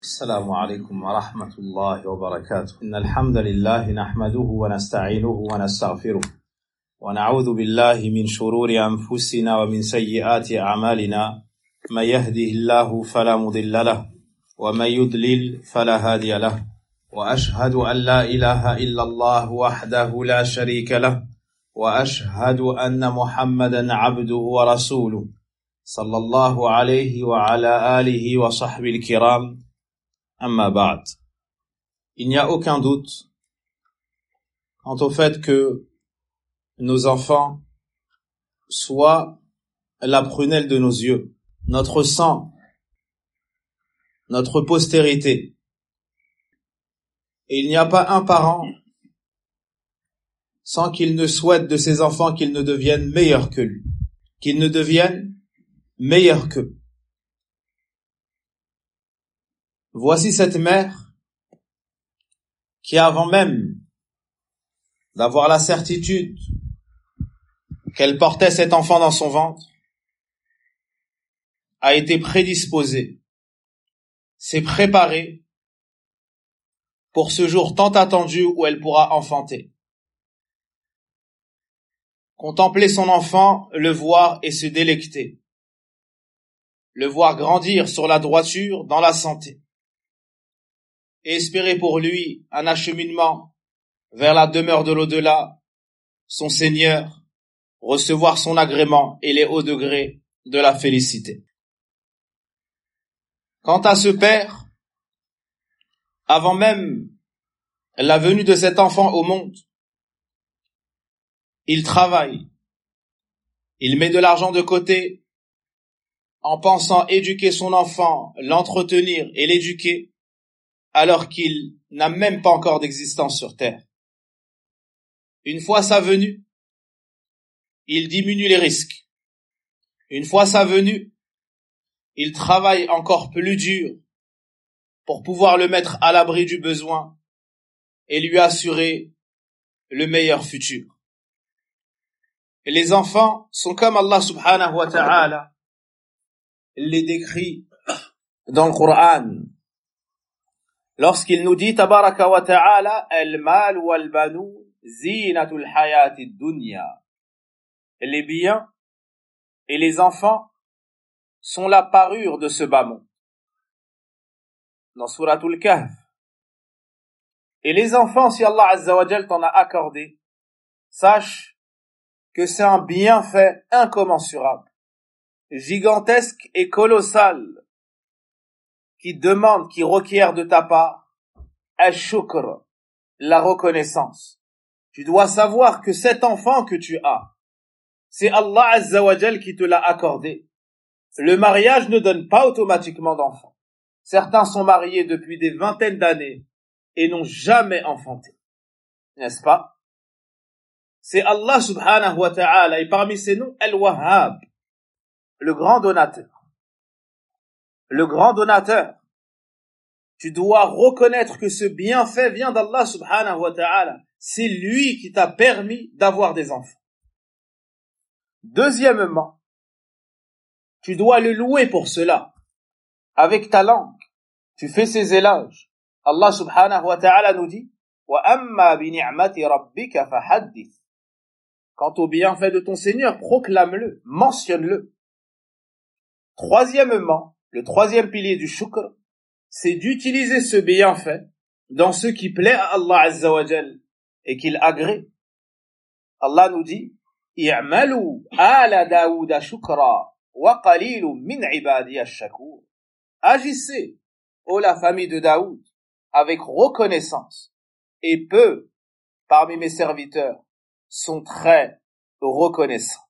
السلام عليكم ورحمة الله وبركاته. إن الحمد لله نحمده ونستعينه ونستغفره ونعوذ بالله من شرور أنفسنا ومن سيئات أعمالنا. من يهده الله فلا مضل له ومن يضلل فلا هادي له وأشهد أن لا إله إلا الله وحده لا شريك له وأشهد أن محمدا عبده ورسوله صلى الله عليه وعلى آله وصحبه الكرام. Amma ba'd. Il n'y a aucun doute quant au fait que nos enfants soient la prunelle de nos yeux, notre sang, notre postérité. Et il n'y a pas un parent sans qu'il ne souhaite de ses enfants qu'ils ne deviennent meilleurs que lui, qu'ils ne deviennent meilleurs qu'eux. Voici cette mère qui, avant même d'avoir la certitude qu'elle portait cet enfant dans son ventre, a été prédisposée, s'est préparée pour ce jour tant attendu où elle pourra enfanter. Contempler son enfant, le voir et se délecter, le voir grandir sur la droiture, dans la santé, et espérer pour lui un acheminement vers la demeure de l'au-delà, son Seigneur, recevoir son agrément et les hauts degrés de la félicité. Quant à ce père, avant même la venue de cet enfant au monde, il travaille, il met de l'argent de côté en pensant éduquer son enfant, l'entretenir et l'éduquer, alors qu'il n'a même pas encore d'existence sur terre. Une fois sa venue, il diminue les risques. Une fois sa venue, il travaille encore plus dur pour pouvoir le mettre à l'abri du besoin et lui assurer le meilleur futur. Et les enfants sont comme Allah subhanahu wa ta'ala les décrit dans le Coran. Lorsqu'il nous dit tabaraka wa ta'ala al-mal wal-banoun zinatul hayatid dunya, les biens et les enfants sont la parure de ce bas monde. Dans Suratul Kahf. Et les enfants, si Allah Azza wa Jal t'en a accordé, sache que c'est un bienfait incommensurable, gigantesque et colossal, qui demande, qui requiert de ta part al-shukr, la reconnaissance. Tu dois savoir que cet enfant que tu as, c'est Allah Azza wa Jal qui te l'a accordé. Le mariage ne donne pas automatiquement d'enfants. Certains sont mariés depuis des vingtaines d'années et n'ont jamais enfanté. N'est-ce pas? C'est Allah subhanahu wa ta'ala, et parmi ses noms, Al-Wahhab, le grand donateur. Le grand donateur. Tu dois reconnaître que ce bienfait vient d'Allah subhanahu wa ta'ala. C'est lui qui t'a permis d'avoir des enfants. Deuxièmement, tu dois le louer pour cela. Avec ta langue, tu fais ses éloges. Allah subhanahu wa ta'ala nous dit wa amma bi ni'mati rabbika fahaddith. Quant au bienfait de ton Seigneur, proclame-le, mentionne-le. Troisièmement, le troisième pilier du shukr, c'est d'utiliser ce bienfait dans ce qui plaît à Allah Azza wa Jal et qu'il agrée. Allah nous dit i'malu ala Daouda shukra wa qalilun min ibadiya ash-shakur. Agissez, ô la famille de Daoud, avec reconnaissance, et peu parmi mes serviteurs sont très reconnaissants.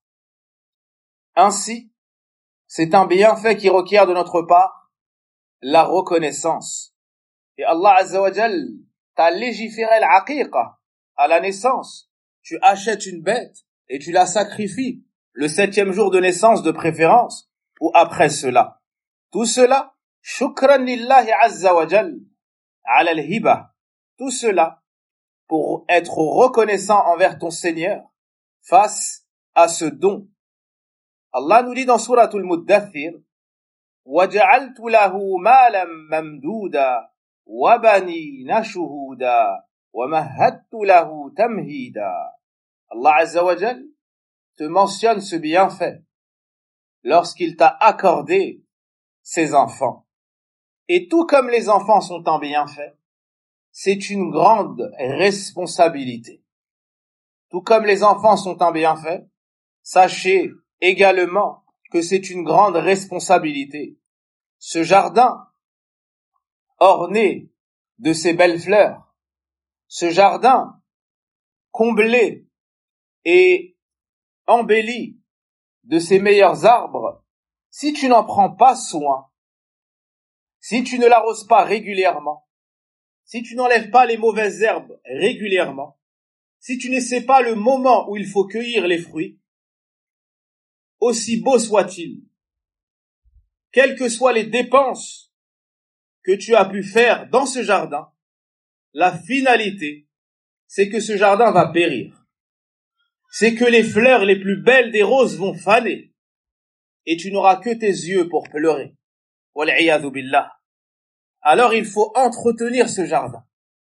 Ainsi, c'est un bienfait qui requiert de notre part la reconnaissance. Et Allah Azza wa Jal t'a légiféré l'aqiqa, à la naissance. Tu achètes une bête et tu la sacrifies le 7e jour de naissance de préférence, ou après cela. Tout cela, shukran lillahi Azza wa Jal, ala al-hiba. Tout cela pour être reconnaissant envers ton Seigneur face à ce don. Allah nous dit dans Suratul Muddathir وجعلت له مالا ممدودا وبنين شهودا ومهدت له تمهيدا. Allah Azza wa Jal te mentionne ce bienfait lorsqu'il t'a accordé ses enfants. Et tout comme les enfants sont un bienfait, c'est une grande responsabilité. Tout comme les enfants sont un bienfait, sachez également que c'est une grande responsabilité. Ce jardin orné de ces belles fleurs, ce jardin comblé et embelli de ses meilleurs arbres, si tu n'en prends pas soin, si tu ne l'arroses pas régulièrement, si tu n'enlèves pas les mauvaises herbes régulièrement, si tu ne sais pas le moment où il faut cueillir les fruits, aussi beau soit-il, quelles que soient les dépenses que tu as pu faire dans ce jardin, la finalité, c'est que ce jardin va périr. C'est que les fleurs les plus belles des roses vont faner et tu n'auras que tes yeux pour pleurer. Wal'iyadhu billah. Alors il faut entretenir ce jardin.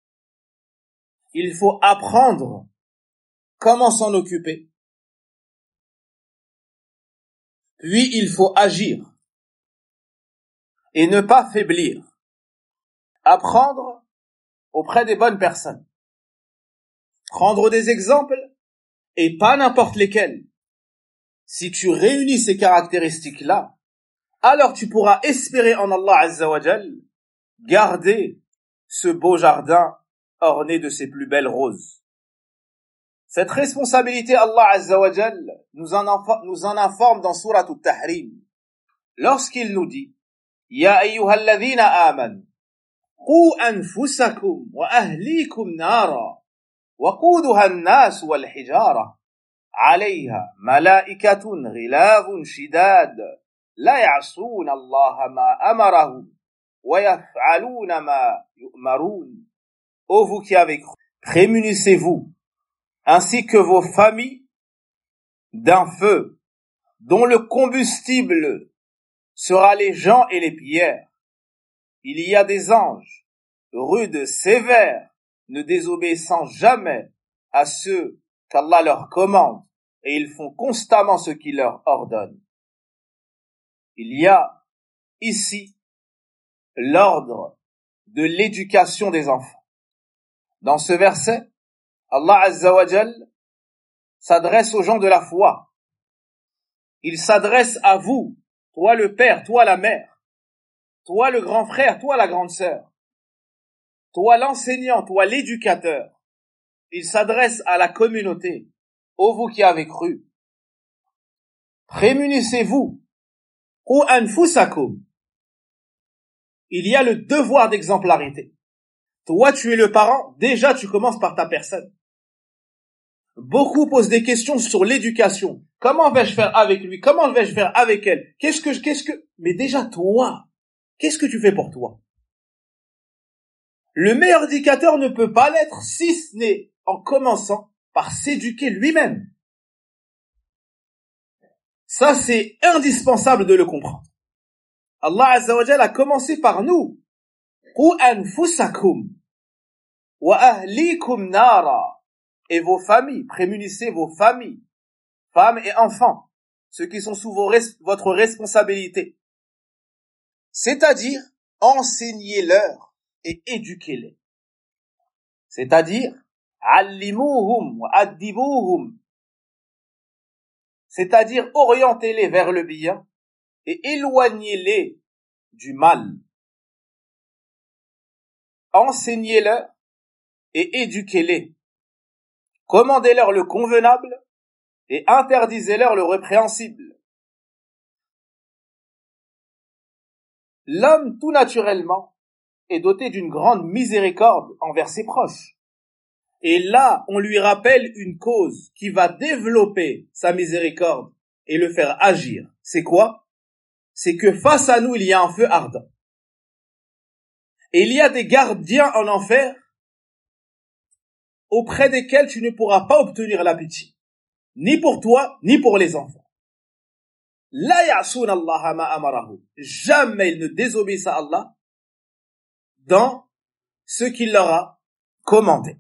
Il faut apprendre comment s'en occuper. Puis il faut agir et ne pas faiblir. Apprendre auprès des bonnes personnes. Prendre des exemples et pas n'importe lesquels. Si tu réunis ces caractéristiques-là, alors tu pourras espérer en Allah Azza wa Jal garder ce beau jardin orné de ses plus belles roses. Cette responsabilité, Allah Azza wa Jal nous en informe dans Surat At-Tahrim, lorsqu'il nous dit Ya ayyuhalladhina amanu qu anfusakum wa ahlikum nara وقودها الناس والحجارة عليها ملائكة غلاظ شداد لا يعصون الله ما أمرهم ويفعلون ما يؤمرون. Ô vous qui avez cru, prémunissez-vous ainsi que vos familles d'un feu dont le combustible sera les gens et les pierres. Il y a des anges rudes, sévères, ne désobéissant jamais à ceux qu'Allah leur commande, et ils font constamment ce qu'il leur ordonne. Il y a ici l'ordre de l'éducation des enfants. Dans ce verset, Allah Azza wa Jal s'adresse aux gens de la foi. Il s'adresse à vous, toi le père, toi la mère, toi le grand frère, toi la grande sœur, toi l'enseignant, toi l'éducateur. Il s'adresse à la communauté, ô vous qui avez cru. Prémunissez-vous, ou anfusakum. Il y a le devoir d'exemplarité. Toi, tu es le parent, déjà tu commences par ta personne. Beaucoup posent des questions sur l'éducation. Comment vais-je faire avec lui? Comment vais-je faire avec elle? Mais déjà toi, qu'est-ce que tu fais pour toi? Le meilleur éducateur ne peut pas l'être si ce n'est en commençant par s'éduquer lui-même. Ça, c'est indispensable de le comprendre. Allah Azza wa Jalla a commencé par nous. Qu anfusakum wa ahlikum nara. Et vos familles, prémunissez vos familles, femmes et enfants, ceux qui sont sous votre responsabilité. C'est-à-dire, enseignez-leur et éduquez-les. C'est-à-dire, allimuhum wa addibuhum. C'est-à-dire, orientez-les vers le bien et éloignez-les du mal. Enseignez-leur et éduquez-les. Commandez-leur le convenable et interdisez-leur le répréhensible. L'homme, tout naturellement, est doté d'une grande miséricorde envers ses proches. Et là, on lui rappelle une cause qui va développer sa miséricorde et le faire agir. C'est quoi? C'est que face à nous, il y a un feu ardent. Et il y a des gardiens en enfer auprès desquels tu ne pourras pas obtenir la pitié. Ni pour toi, ni pour les enfants. la ya'suna Allah ma amarahu. Jamais ils ne désobéissent à Allah dans ce qu'il leur a commandé.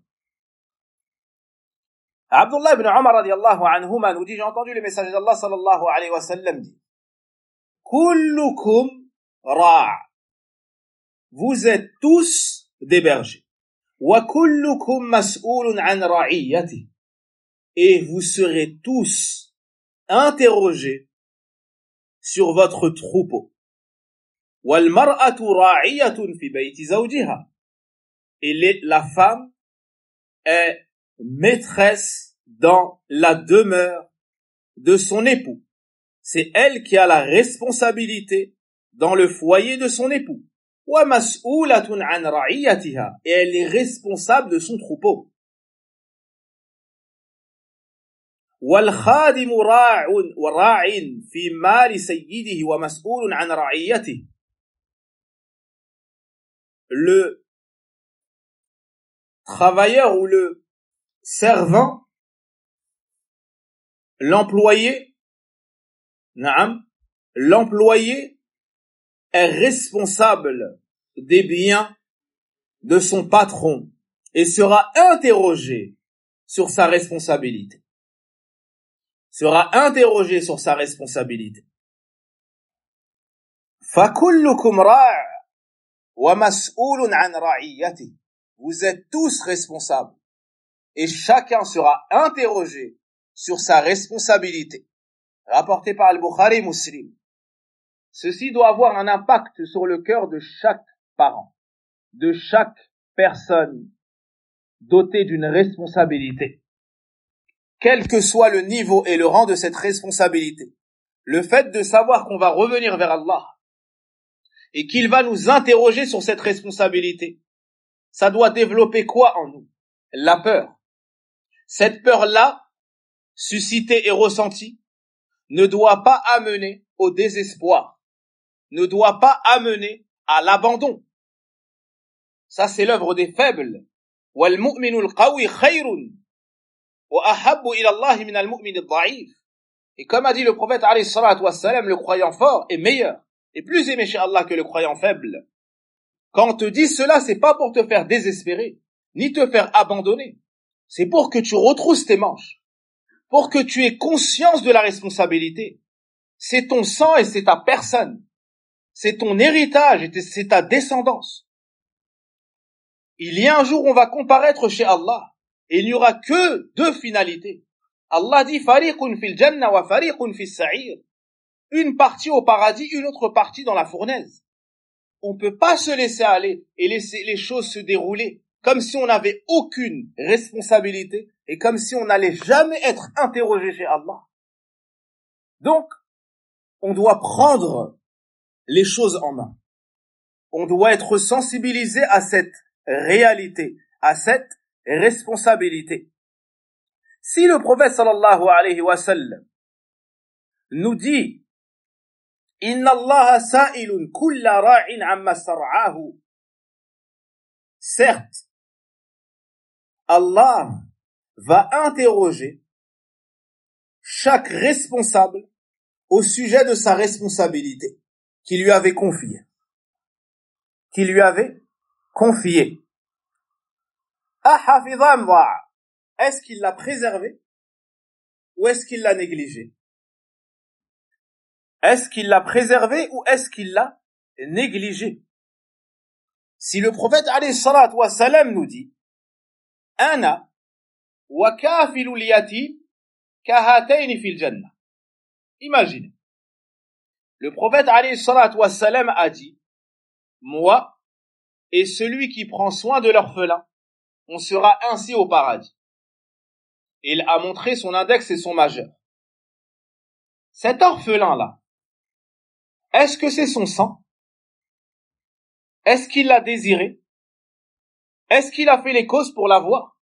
Abdullah ibn Umar radiyallahu anhuma nous dit, j'ai entendu le messager d'Allah sallallahu alayhi wa sallam dire, kullukum ra'. Vous êtes tous des bergers. Wa kullukum mas'oulun an ra'iyati. Et vous serez tous interrogés sur votre troupeau. Wal mar'atu ra'iyatun fi bayti zawjiha. Et la femme est maîtresse dans la demeure de son époux. C'est elle qui a la responsabilité dans le foyer de son époux. Wa mas'oulatun an ra'iyatiha. Et elle est responsable de son troupeau. Wal khadimu ra'in fi mali sayyidihi wa mas'oulun an ra'iyatihi. Le travailleur ou le servant, l'employé est responsable des biens de son patron et sera interrogé sur sa responsabilité. فَكُلُّكُمْ رَاعٍ وَمَسْئُولٌ عَنْ رَعِيَّتِهِ. Vous êtes tous responsables et chacun sera interrogé sur sa responsabilité. Rapporté par Al-Bukhari Muslim. Ceci doit avoir un impact sur le cœur de chaque parent, de chaque personne dotée d'une responsabilité. Quel que soit le niveau et le rang de cette responsabilité, le fait de savoir qu'on va revenir vers Allah et qu'il va nous interroger sur cette responsabilité, ça doit développer quoi en nous? La peur. Cette peur-là, suscitée et ressentie, ne doit pas amener au désespoir, ne doit pas amener à l'abandon. Ça, c'est l'œuvre des faibles. Wal mu'minul qawi khayrun wa ahabbu ila Allah min al mu'min ad-da'if. Et comme a dit le prophète alayhi salatu wassalam, le croyant fort est meilleur et plus aimé chez Allah que le croyant faible. Quand on te dit cela, c'est pas pour te faire désespérer, ni te faire abandonner. C'est pour que tu retrousses tes manches, pour que tu aies conscience de la responsabilité. C'est ton sang et c'est ta personne. C'est ton héritage et c'est ta descendance. Il y a un jour où on va comparaître chez Allah et il n'y aura que deux finalités. Allah dit fariqun fil janna wa fariqun fis sa'ir. Une partie au paradis, une autre partie dans la fournaise. On peut pas se laisser aller et laisser les choses se dérouler comme si on n'avait aucune responsabilité et comme si on n'allait jamais être interrogé chez Allah. Donc, on doit prendre les choses en main. On doit être sensibilisé à cette réalité, à cette responsabilité. Si le prophète sallallahu alayhi wa sallam nous dit Inna Allah sa'ilun kulla ra'in amma sar'ahu. Certes, Allah va interroger chaque responsable au sujet de sa responsabilité qu'il lui avait confiée. Est-ce qu'il l'a préservé ou est-ce qu'il l'a négligé? Est-ce qu'il l'a préservé ou est-ce qu'il l'a négligé? Si le prophète alayhi salatu wa salam nous dit Ana wa kafilul yatim kahatayn fil jannah. Imaginez. Le prophète alayhi salatu wa salam a dit moi et celui qui prend soin de l'orphelin, on sera ainsi au paradis. Et il a montré son index et son majeur. Cet orphelin-là, est-ce que c'est son sang? Est-ce qu'il l'a désiré? Est-ce qu'il a fait les causes pour l'avoir?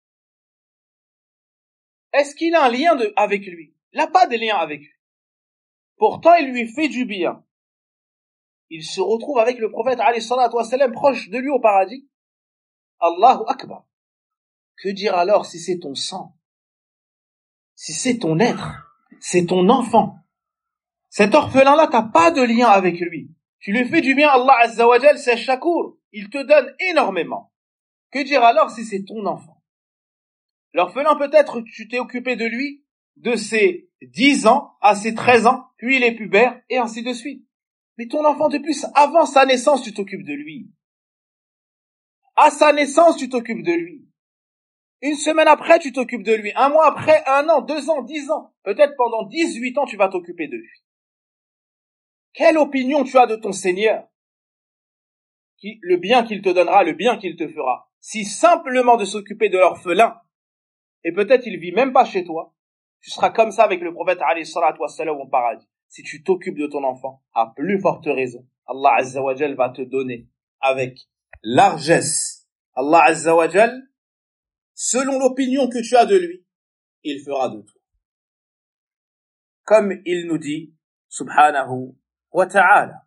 Est-ce qu'il a un lien avec lui? Il n'a pas de lien avec lui. Pourtant, il lui fait du bien. Il se retrouve avec le prophète alayhi salatu wa salam proche de lui au paradis. Allahu Akbar. Que dire alors si c'est ton sang? Si c'est ton être? C'est ton enfant? Cet orphelin-là, t'as pas de lien avec lui. Tu lui fais du bien, Allah Azza wa Jal, c'est Shakur. Il te donne énormément. Que dire alors si c'est ton enfant? L'orphelin, peut-être, tu t'es occupé de lui de ses 10 ans à ses 13 ans, puis il est pubère, et ainsi de suite. Mais ton enfant, de plus, avant sa naissance, tu t'occupes de lui. À sa naissance, tu t'occupes de lui. Une semaine après, tu t'occupes de lui. Un mois après, 1 an, 2 ans, 10 ans. Peut-être pendant 18 ans, tu vas t'occuper de lui. Quelle opinion tu as de ton Seigneur? Le bien qu'il te donnera, le bien qu'il te fera. Si simplement de s'occuper de l'orphelin, et peut-être il vit même pas chez toi, tu seras comme ça avec le prophète alayhi salatu wassalam au paradis. Si tu t'occupes de ton enfant, à plus forte raison, Allah Azza wa Jal va te donner avec largesse. Allah Azza wa Jal, selon l'opinion que tu as de lui, il fera de toi. Comme il nous dit, subhanahu wa ta'ala.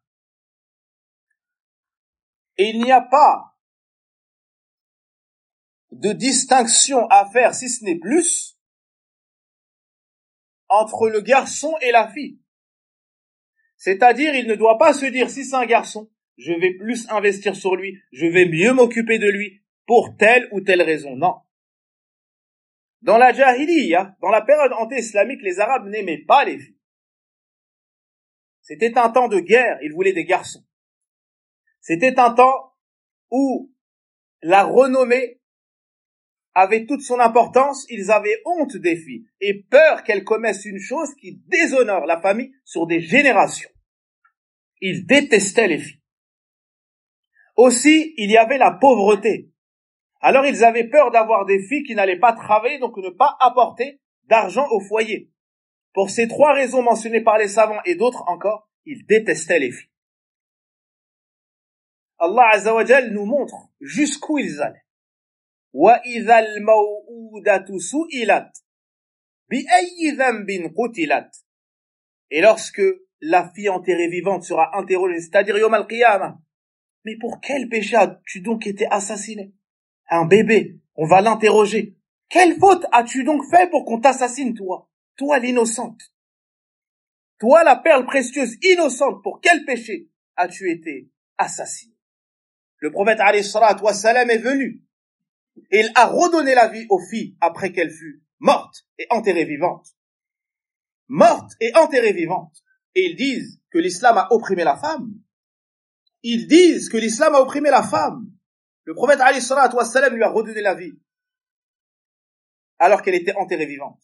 Et il n'y a pas de distinction à faire, si ce n'est plus, entre le garçon et la fille. C'est-à-dire, il ne doit pas se dire, si c'est un garçon, je vais plus investir sur lui, je vais mieux m'occuper de lui, pour telle ou telle raison. Non. Dans la Jahiliya, dans la période anté-islamique, les Arabes n'aimaient pas les filles. C'était un temps de guerre, ils voulaient des garçons. C'était un temps où la renommée avait toute son importance, ils avaient honte des filles et peur qu'elles commettent une chose qui déshonore la famille sur des générations. Ils détestaient les filles. Aussi, il y avait la pauvreté. Alors ils avaient peur d'avoir des filles qui n'allaient pas travailler, donc ne pas apporter d'argent au foyer. Pour ces 3 raisons mentionnées par les savants et d'autres encore, ils détestaient les filles. Allah Azza wa Jal nous montre jusqu'où ils allaient. وَإِذَا الْمَوْءُودَةُ سُئِلَتْ بِأَيِّ ذَنْبٍ قُتِلَتْ. Et lorsque la fille enterrée vivante sera interrogée, c'est-à-dire Yawm al-Qiyamah, mais pour quel péché as-tu donc été assassiné? Un bébé, on va l'interroger. Quelle faute as-tu donc fait pour qu'on t'assassine, toi? Toi l'innocente. Toi la perle précieuse innocente, pour quel péché as-tu été assassiné? Le prophète alayhi salatu wassalam est venu. Et il a redonné la vie aux filles après qu'elles furent mortes et enterrées vivantes. Mortes et enterrées vivantes. Et ils disent que l'islam a opprimé la femme. Ils disent que l'islam a opprimé la femme. Le prophète alayhi salatu wassalam lui a redonné la vie alors qu'elle était enterrée vivante.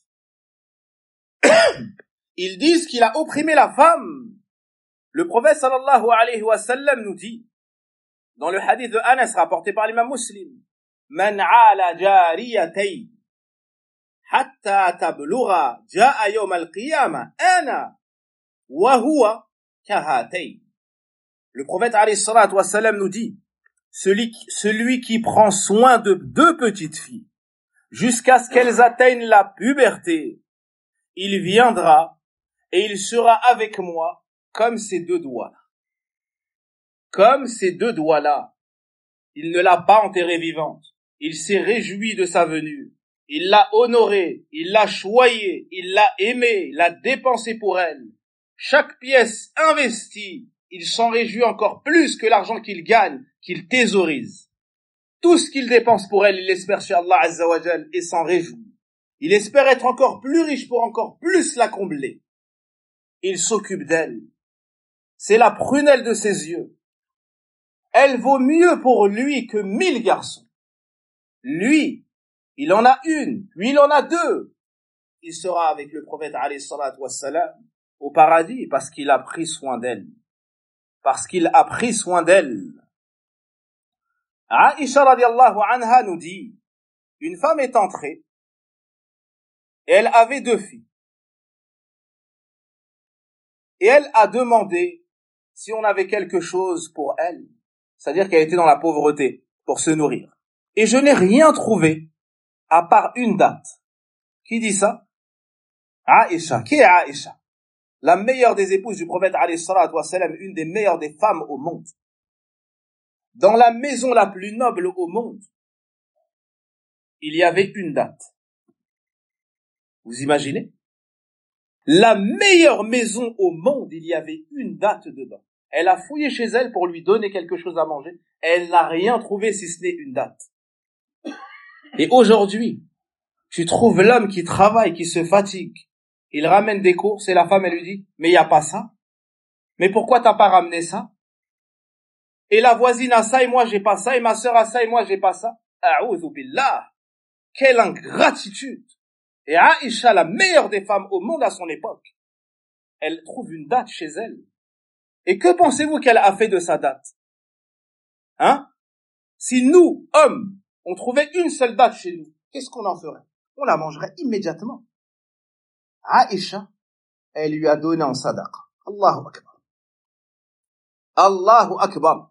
Ils disent qu'il a opprimé la femme. Le prophète sallallahu alayhi wa sallam nous dit dans le hadith de Anas rapporté par l'imam Muslim: من عال جاريتين حتى تبلغ جاء يوم القيامة أنا وهو كهاتين. Le prophète alayhi salatu wassalam nous dit: celui qui prend soin de 2 petites filles jusqu'à ce qu'elles atteignent la puberté, il viendra et il sera avec moi comme ces 2 doigts-là. Comme ces 2 doigts-là. Il ne l'a pas enterrée vivante. Il s'est réjoui de sa venue. Il l'a honorée, il l'a choyée, il l'a aimée, il a dépensé pour elle. Chaque pièce investie, il s'en réjouit encore plus que l'argent qu'il gagne, qu'il thésaurise. Tout ce qu'il dépense pour elle, il l'espère chez Allah Azza wa Jal et s'en réjouit. Il espère être encore plus riche pour encore plus la combler. Il s'occupe d'elle. C'est la prunelle de ses yeux. Elle vaut mieux pour lui que 1000 garçons. Lui, il en a 1, lui il en a 2. Il sera avec le prophète alayhi salatu wassalam au paradis parce qu'il a pris soin d'elle. Parce qu'il a pris soin d'elle. Aïcha radiallahu anha nous dit, une femme est entrée et elle avait 2 filles. Et elle a demandé si on avait quelque chose pour elle. C'est-à-dire qu'elle était dans la pauvreté pour se nourrir. Et je n'ai rien trouvé à part une date. Qui dit ça? Aïcha. Qui est Aïcha? La meilleure des épouses du prophète alayhi salatu wassalam, une des meilleures des femmes au monde. Dans la maison la plus noble au monde, il y avait une date. Vous imaginez? La meilleure maison au monde, il y avait une date dedans. Elle a fouillé chez elle pour lui donner quelque chose à manger. Elle n'a rien trouvé si ce n'est une date. Et aujourd'hui, tu trouves l'homme qui travaille, qui se fatigue. Il ramène des courses et la femme, elle lui dit, mais il n'y a pas ça. Mais pourquoi t'as pas ramené ça? Et la voisine a ça et moi j'ai pas ça, et ma sœur a ça et moi j'ai pas ça. A'oudhu billah. Quelle ingratitude. Et Aïcha, la meilleure des femmes au monde à son époque, elle trouve une date chez elle. Et que pensez-vous qu'elle a fait de sa date? Hein? Si nous, hommes, on trouvait une seule date chez nous, qu'est-ce qu'on en ferait? On la mangerait immédiatement. Aïcha, elle lui a donné en sadaqa. Allahu Akbar. Allahu Akbar.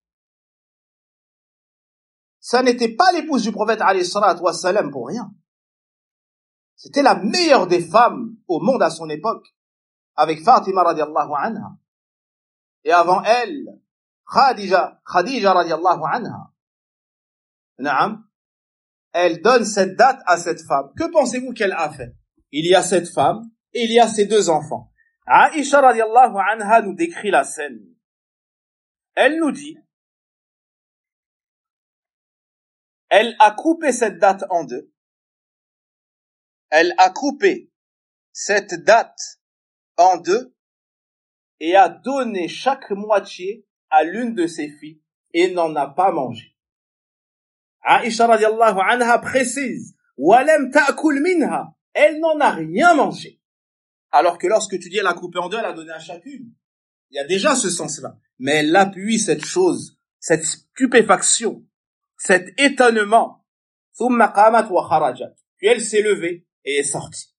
Ça n'était pas l'épouse du prophète alayhi salatu wassalam pour rien. C'était la meilleure des femmes au monde à son époque, avec Fatima radiallahu anha. Et avant elle, Khadija radiallahu anha. Naam. Elle donne cette date à cette femme. Que pensez-vous qu'elle a fait? Il y a cette femme et il y a ses deux enfants. Aïcha radiallahu anha nous décrit la scène. Elle nous dit, elle a coupé cette date en deux. Elle a coupé cette date en deux et a donné chaque moitié à l'une de ses filles et n'en a pas mangé. Aïcha radiallahu anha précise, وَلَمْ تَأْكُلْ مِنْهَا. Elle n'en a rien mangé. Alors que lorsque tu dis elle a coupé en deux, elle a donné à chacune. Il y a déjà ce sens-là. Mais elle appuie cette chose, cette stupéfaction, cet étonnement. ثُمَّ قَامَتْ وَخَرَجَتْ. Puis elle s'est levée et est sortie.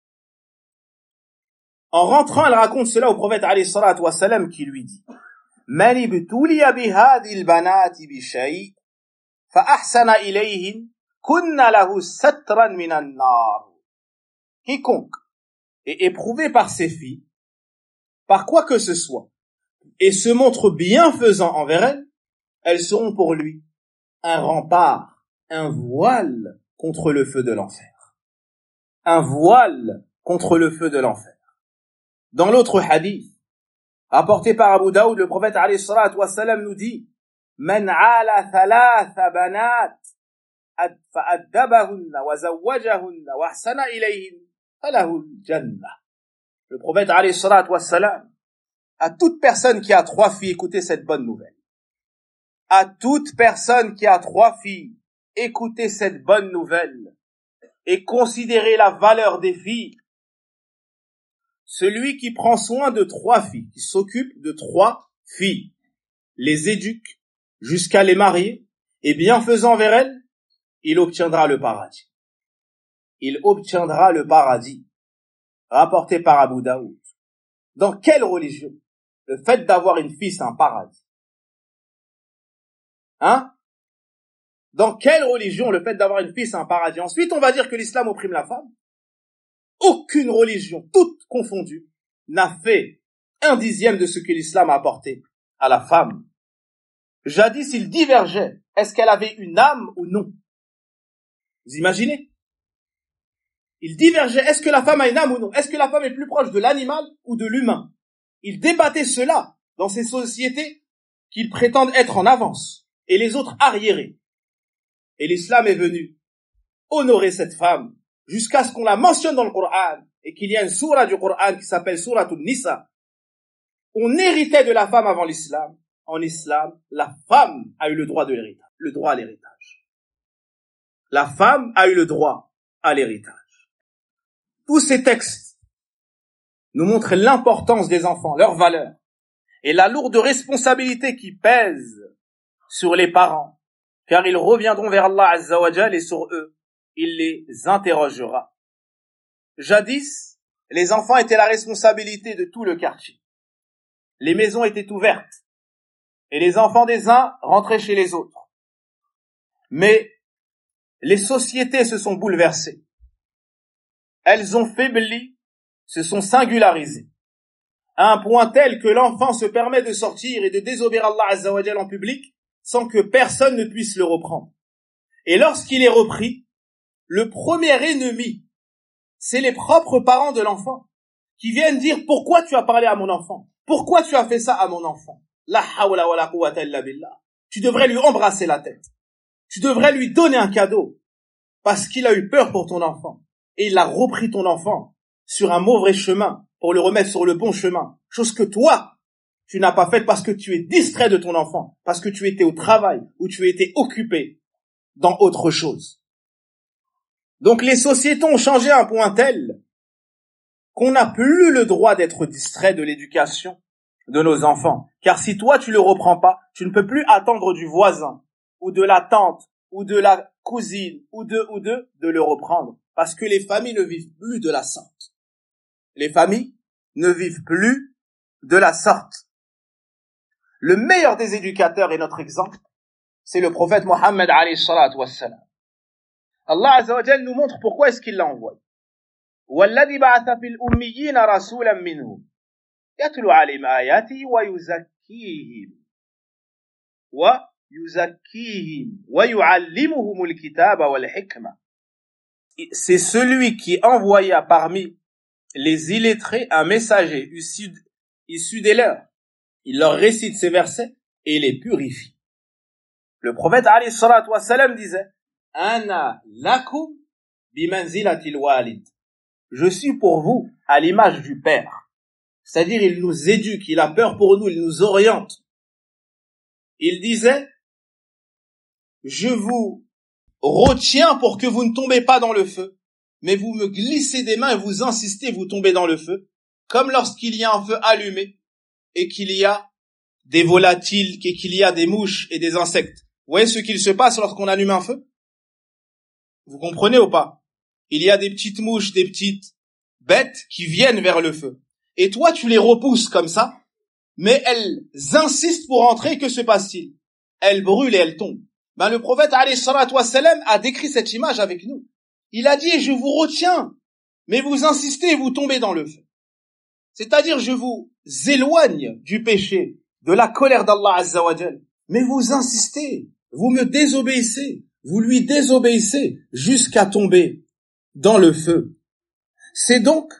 En rentrant, elle raconte cela au prophète alayhi salatu wassalam qui lui dit, مَنِ ابْتُلِيَ بِهَذِي الْبَنَاتِ بِشَيْءٍ فَأَحْسَنَ إِلَيْهِنْ كُنَّ لَهُ سَتْرًا مِنَ النَّارِ. Quiconque est éprouvé par ses filles, par quoi que ce soit, et se montre bienfaisant envers elles, elles seront pour lui un rempart, un voile contre le feu de l'enfer. Un voile contre le feu de l'enfer. Dans l'autre hadith, rapporté par Abu Daoud, le prophète alayhi salatu wassalam nous dit, من عال ثلاث بنات فأدبهن وزوجهن وأحسن إليهن فله الجنة. Le prophète alayhi salatu wassalam, à toute personne qui a 3 filles, écoutez cette bonne nouvelle. À toute personne qui a 3 filles, écoutez cette bonne nouvelle et considérez la valeur des filles. Celui qui prend soin de 3 filles, qui s'occupe de 3 filles, les éduque jusqu'à les marier, et bienfaisant vers elles, il obtiendra le paradis. Il obtiendra le paradis. Rapporté par Abu Daoud. Dans quelle religion le fait d'avoir une fille, c'est un paradis? Hein? Dans quelle religion le fait d'avoir une fille, c'est un paradis? Ensuite, on va dire que l'islam opprime la femme. Aucune religion, toute confondue, n'a fait 1/10 de ce que l'islam a apporté à la femme. Jadis, il divergeait. Est-ce qu'elle avait une âme ou non? Vous imaginez? Il divergeait. Est-ce que la femme a une âme ou non? Est-ce que la femme est plus proche de l'animal ou de l'humain? Il débattait cela dans ces sociétés qu'ils prétendent être en avance et les autres arriérés. Et l'islam est venu honorer cette femme jusqu'à ce qu'on la mentionne dans le Coran et qu'il y a une sourate du Coran qui s'appelle Souratul Nisa. On héritait de la femme avant l'islam. En islam, la femme a eu le droit de l'héritage, le droit à l'héritage. La femme a eu le droit à l'héritage. Tous ces textes nous montrent l'importance des enfants, leur valeur, et la lourde responsabilité qui pèse sur les parents, car ils reviendront vers Allah Azza wa Jal et sur eux, il les interrogera. Jadis, les enfants étaient la responsabilité de tout le quartier. Les maisons étaient ouvertes, et les enfants des uns rentraient chez les autres. Mais les sociétés se sont bouleversées. Elles ont faibli, se sont singularisées, à un point tel que l'enfant se permet de sortir et de désobéir Allah Azza wa Jal en public sans que personne ne puisse le reprendre. Et lorsqu'il est repris, le premier ennemi, c'est les propres parents de l'enfant. qui viennent dire pourquoi tu as parlé à mon enfant, pourquoi tu as fait ça à mon enfant. La hawla wa la quwwata illa billah. Tu devrais lui embrasser la tête. Tu devrais lui donner un cadeau parce qu'il a eu peur pour ton enfant et il a repris ton enfant sur un mauvais chemin pour le remettre sur le bon chemin. Chose que toi, tu n'as pas faite parce que tu es distrait de ton enfant, parce que tu étais au travail ou tu étais occupé dans autre chose. Donc les sociétés ont changé à un point tel qu'on n'a plus le droit d'être distrait de l'éducation de nos enfants. Car si toi tu le reprends pas, tu ne peux plus attendre du voisin ou de la tante ou de la cousine ou de le reprendre. Parce que les familles ne vivent plus de la sorte. Les familles ne vivent plus de la sorte. Le meilleur des éducateurs et notre exemple, c'est le prophète Mohammed alayhi salatu wassalam. Allah Azza wa Jal nous montre pourquoi est-ce qu'il l'a envoyé. وَالَّذِي بَعَثَ فِي الْأُمِّيِّينَ رَسُولًا مِّنْهُمْ يَتْلُو عَلَيْهِمْ آيَاتِهِ وَيُزَكِّيهِمْ وَيُعَلِّمُهُمُ الْكِتَابَ وَالْحِكْمَةَ. C'est celui qui envoya parmi les illettrés un messager issu des leurs. Il leur récite ces versets et les purifie. Le prophète alayhi salatu wassalam disait Ana lakum bimanzilatil walid. Je suis pour vous à l'image du père. C'est-à-dire, il nous éduque, il a peur pour nous, il nous oriente. Il disait, je vous retiens pour que vous ne tombez pas dans le feu, mais vous me glissez des mains et vous insistez, vous tombez dans le feu, comme lorsqu'il y a un feu allumé et qu'il y a des volatiles, et qu'il y a des mouches et des insectes. Vous voyez ce qu'il se passe lorsqu'on allume un feu? Vous comprenez ou pas? Il y a des petites mouches, des petites bêtes qui viennent vers le feu. Et toi, tu les repousses comme ça, mais elles insistent pour entrer, que se passe-t-il? Elles brûlent et elles tombent. Le prophète alayhi salatu wassalam a décrit cette image avec nous. Il a dit, je vous retiens, mais vous insistez et vous tombez dans le feu. C'est-à-dire, je vous éloigne du péché, de la colère d'Allah Azza wa Jal, mais vous insistez, vous me désobéissez, vous lui désobéissez jusqu'à tomber dans le feu. C'est donc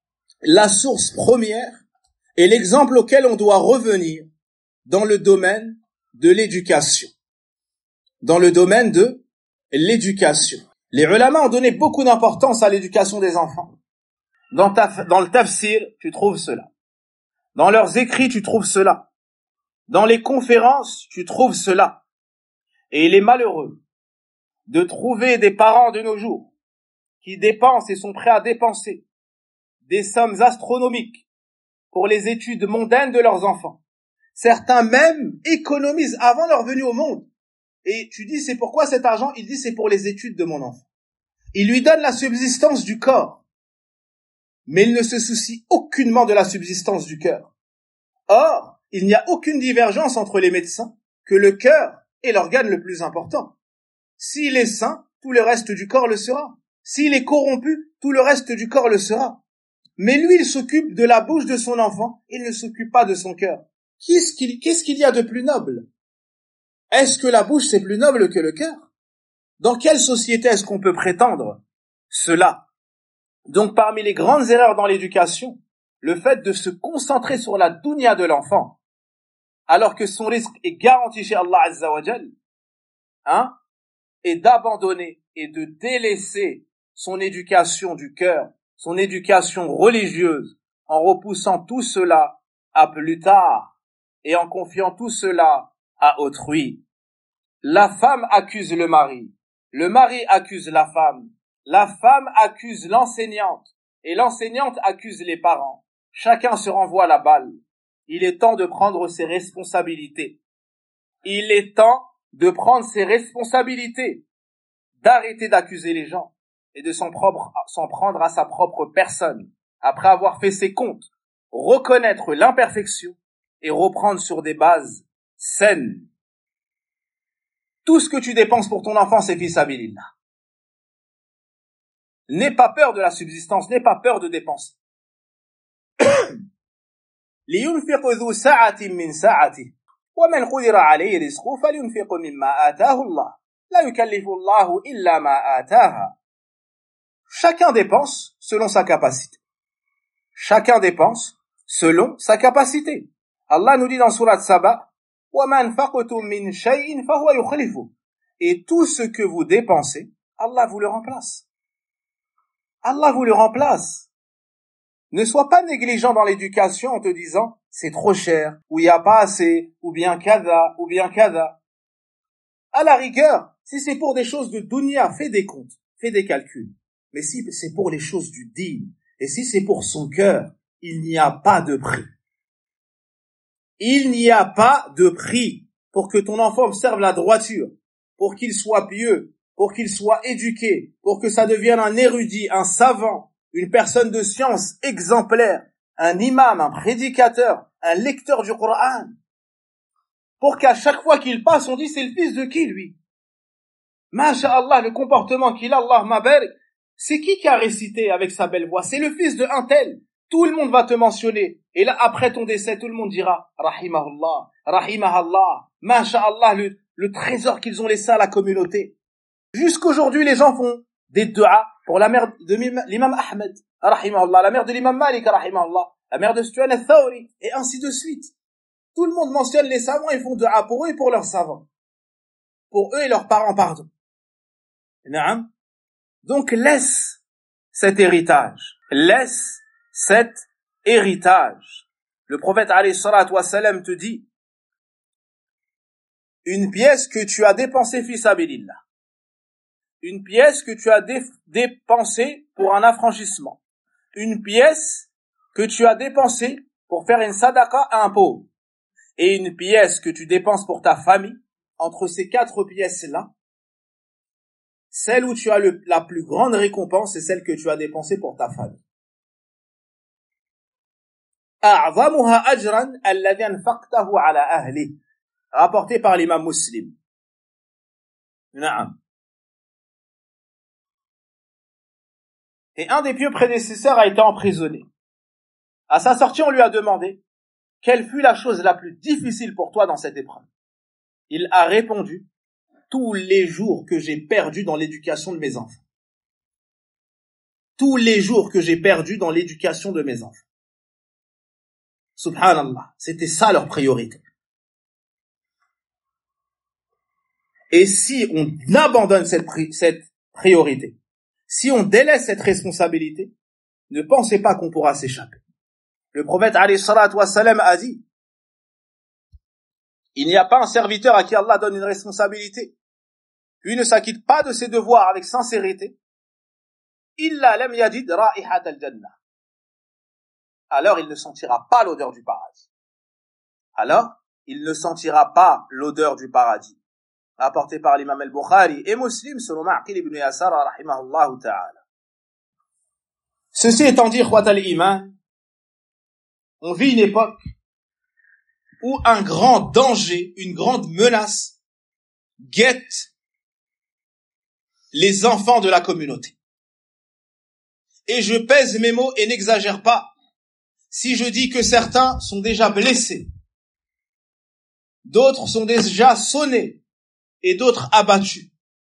la source première et l'exemple auquel on doit revenir dans le domaine de l'éducation. Dans le domaine de l'éducation. Les ulama ont donné beaucoup d'importance à l'éducation des enfants. Dans le tafsir, tu trouves cela. Dans leurs écrits, tu trouves cela. Dans les conférences, tu trouves cela. Et il est malheureux de trouver des parents de nos jours qui dépensent et sont prêts à dépenser des sommes astronomiques pour les études mondaines de leurs enfants. Certains même économisent avant leur venue au monde. Et tu dis, c'est pourquoi cet argent? Il dit, c'est pour les études de mon enfant. Il lui donne la subsistance du corps, mais il ne se soucie aucunement de la subsistance du cœur. Or, il n'y a aucune divergence entre les médecins que le cœur est l'organe le plus important. S'il est sain, tout le reste du corps le sera. S'il est corrompu, tout le reste du corps le sera. Mais lui, il s'occupe de la bouche de son enfant, il ne s'occupe pas de son cœur. Qu'est-ce qu'il y a de plus noble? Est-ce que la bouche, c'est plus noble que le cœur? Dans quelle société est-ce qu'on peut prétendre cela? Donc, parmi les grandes erreurs dans l'éducation, le fait de se concentrer sur la dunya de l'enfant, alors que son risque est garanti chez Allah Azza wa Jal, et d'abandonner et de délaisser son éducation du cœur, son éducation religieuse, en repoussant tout cela à plus tard et en confiant tout cela à autrui. La femme accuse le mari accuse la femme accuse l'enseignante et l'enseignante accuse les parents. Chacun se renvoie la balle. Il est temps de prendre ses responsabilités. Il est temps de prendre ses responsabilités, d'arrêter d'accuser les gens et de s'en prendre à sa propre personne, après avoir fait ses comptes, reconnaître l'imperfection et reprendre sur des bases saines. Tout ce que tu dépenses pour ton enfant, c'est fi sabilillah. N'aie pas peur de la subsistance, n'aie pas peur de dépenser. لينفق ذو سعة من سعته ومن قدر عليه رزقه فلينفق مما آتاه الله لا يكلف الله إلا ما آتاها. Chacun dépense selon sa capacité. chacun dépense selon sa capacité. Allah nous dit dans Sourate Saba, وَمَا أَنْفَقْتُم مِّن شَيْءٍ فَهُوَ يُخْلِفُهُ. Et tout ce que vous dépensez, Allah vous le remplace. Allah vous le remplace. Ne sois pas négligent dans l'éducation en te disant c'est trop cher, ou il n'y a pas assez, ou bien kada, ou bien kada. À la rigueur, si c'est pour des choses de dunya, fais des comptes, fais des calculs. Mais si c'est pour les choses du din, et si c'est pour son cœur, il n'y a pas de prix. Il n'y a pas de prix pour que ton enfant observe la droiture, pour qu'il soit pieux, pour qu'il soit éduqué, pour que ça devienne un érudit, un savant, une personne de science exemplaire, un imam, un prédicateur, un lecteur du Coran. Pour qu'à chaque fois qu'il passe, on dit c'est le fils de qui lui? Masha'Allah, le comportement qu'il a, Allahumma barik. C'est qui a récité avec sa belle voix? C'est le fils de un tel. Tout le monde va te mentionner. Et là, après ton décès, tout le monde dira Rahimahullah, Rahimahallah, Masha'Allah, le trésor qu'ils ont laissé à la communauté. Jusqu'aujourd'hui, les gens font des du'a pour la mère de l'imam Ahmed, Rahimahullah, la mère de l'imam Malik, Rahimahullah, la mère de Sufyan al-Thawri, et ainsi de suite. Tout le monde mentionne les savants et font du'a pour eux et pour leurs savants. Pour eux et leurs parents, pardon. Naam. Donc laisse cet héritage. Laisse cet héritage. Le prophète alayhi salatu wa salam te dit une pièce que tu as dépensée fi sabilillah. Une pièce que tu as dépensée pour un affranchissement. Une pièce que tu as dépensée pour faire une sadaqa à un pauvre. Et une pièce que tu dépenses pour ta famille. Entre ces 4 pièces-là, celle où tu as la plus grande récompense, c'est celle que tu as dépensée pour ta famille. أعظمها أجرا الذي أنفقته على أهله. Rapporté par l'imam Muslim. Naam. Et un des pieux prédécesseurs a été emprisonné. À sa sortie, on lui a demandé quelle fut la chose la plus difficile pour toi dans cette épreuve. Il a répondu tous les jours que j'ai perdu dans l'éducation de mes enfants. Tous les jours que j'ai perdu dans l'éducation de mes enfants. Subhanallah, c'était ça leur priorité. Et si on abandonne cette priorité, si on délaisse cette responsabilité, ne pensez pas qu'on pourra s'échapper. Le prophète alayhi salatu wa salam a dit il n'y a pas un serviteur à qui Allah donne une responsabilité, puis ne s'acquitte pas de ses devoirs avec sincérité, illa lam yajid ra'ihat al-jannah. Alors il ne sentira pas l'odeur du paradis. Alors il ne sentira pas l'odeur du paradis. Rapporté par l'imam al-Bukhari et Muslim selon Ma'qil ibn Yasar rahimahullah ta'ala. Ceci étant dit, ikhwat al-iman, on vit une époque où un grand danger, une grande menace guette les enfants de la communauté. Et je pèse mes mots et n'exagère pas si je dis que certains sont déjà blessés, d'autres sont déjà sonnés et d'autres abattus.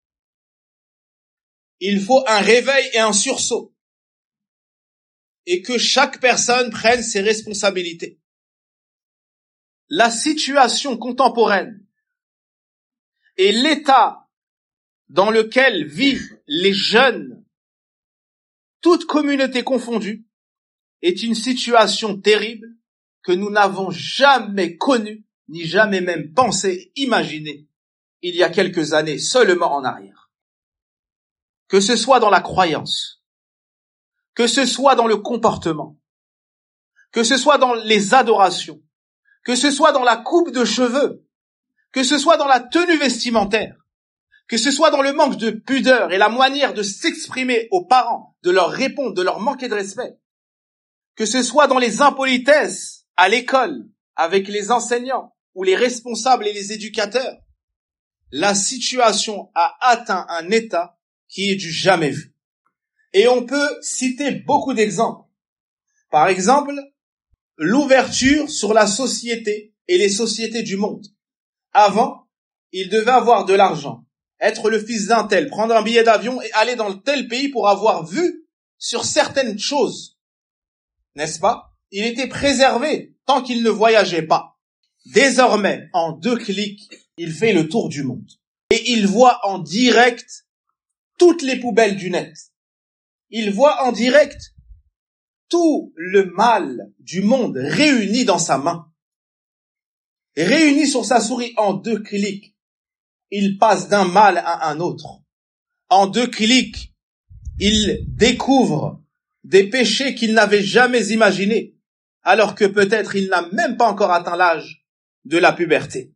Il faut un réveil et un sursaut et que chaque personne prenne ses responsabilités. La situation contemporaine et l'état dans lequel vivent les jeunes, toutes communautés confondues, est une situation terrible que nous n'avons jamais connue, ni jamais même pensé, imaginé, il y a quelques années seulement en arrière. Que ce soit dans la croyance, que ce soit dans le comportement, que ce soit dans les adorations, que ce soit dans la coupe de cheveux, que ce soit dans la tenue vestimentaire, que ce soit dans le manque de pudeur et la manière de s'exprimer aux parents, de leur répondre, de leur manquer de respect, que ce soit dans les impolitesses à l'école, avec les enseignants ou les responsables et les éducateurs, la situation a atteint un état qui est du jamais vu. Et on peut citer beaucoup d'exemples. Par exemple, l'ouverture sur la société et les sociétés du monde. Avant, il devait avoir de l'argent, être le fils d'un tel, prendre un billet d'avion et aller dans tel pays pour avoir vu sur certaines choses. n'est-ce pas? Il était préservé tant qu'il ne voyageait pas. Désormais, en 2 clics, il fait le tour du monde. Et il voit en direct toutes les poubelles du net. Il voit en direct tout le mal du monde réuni dans sa main. Réuni sur sa souris en 2 clics. Il passe d'un mal à un autre. En 2 clics, il découvre des péchés qu'il n'avait jamais imaginés, alors que peut-être il n'a même pas encore atteint l'âge de la puberté.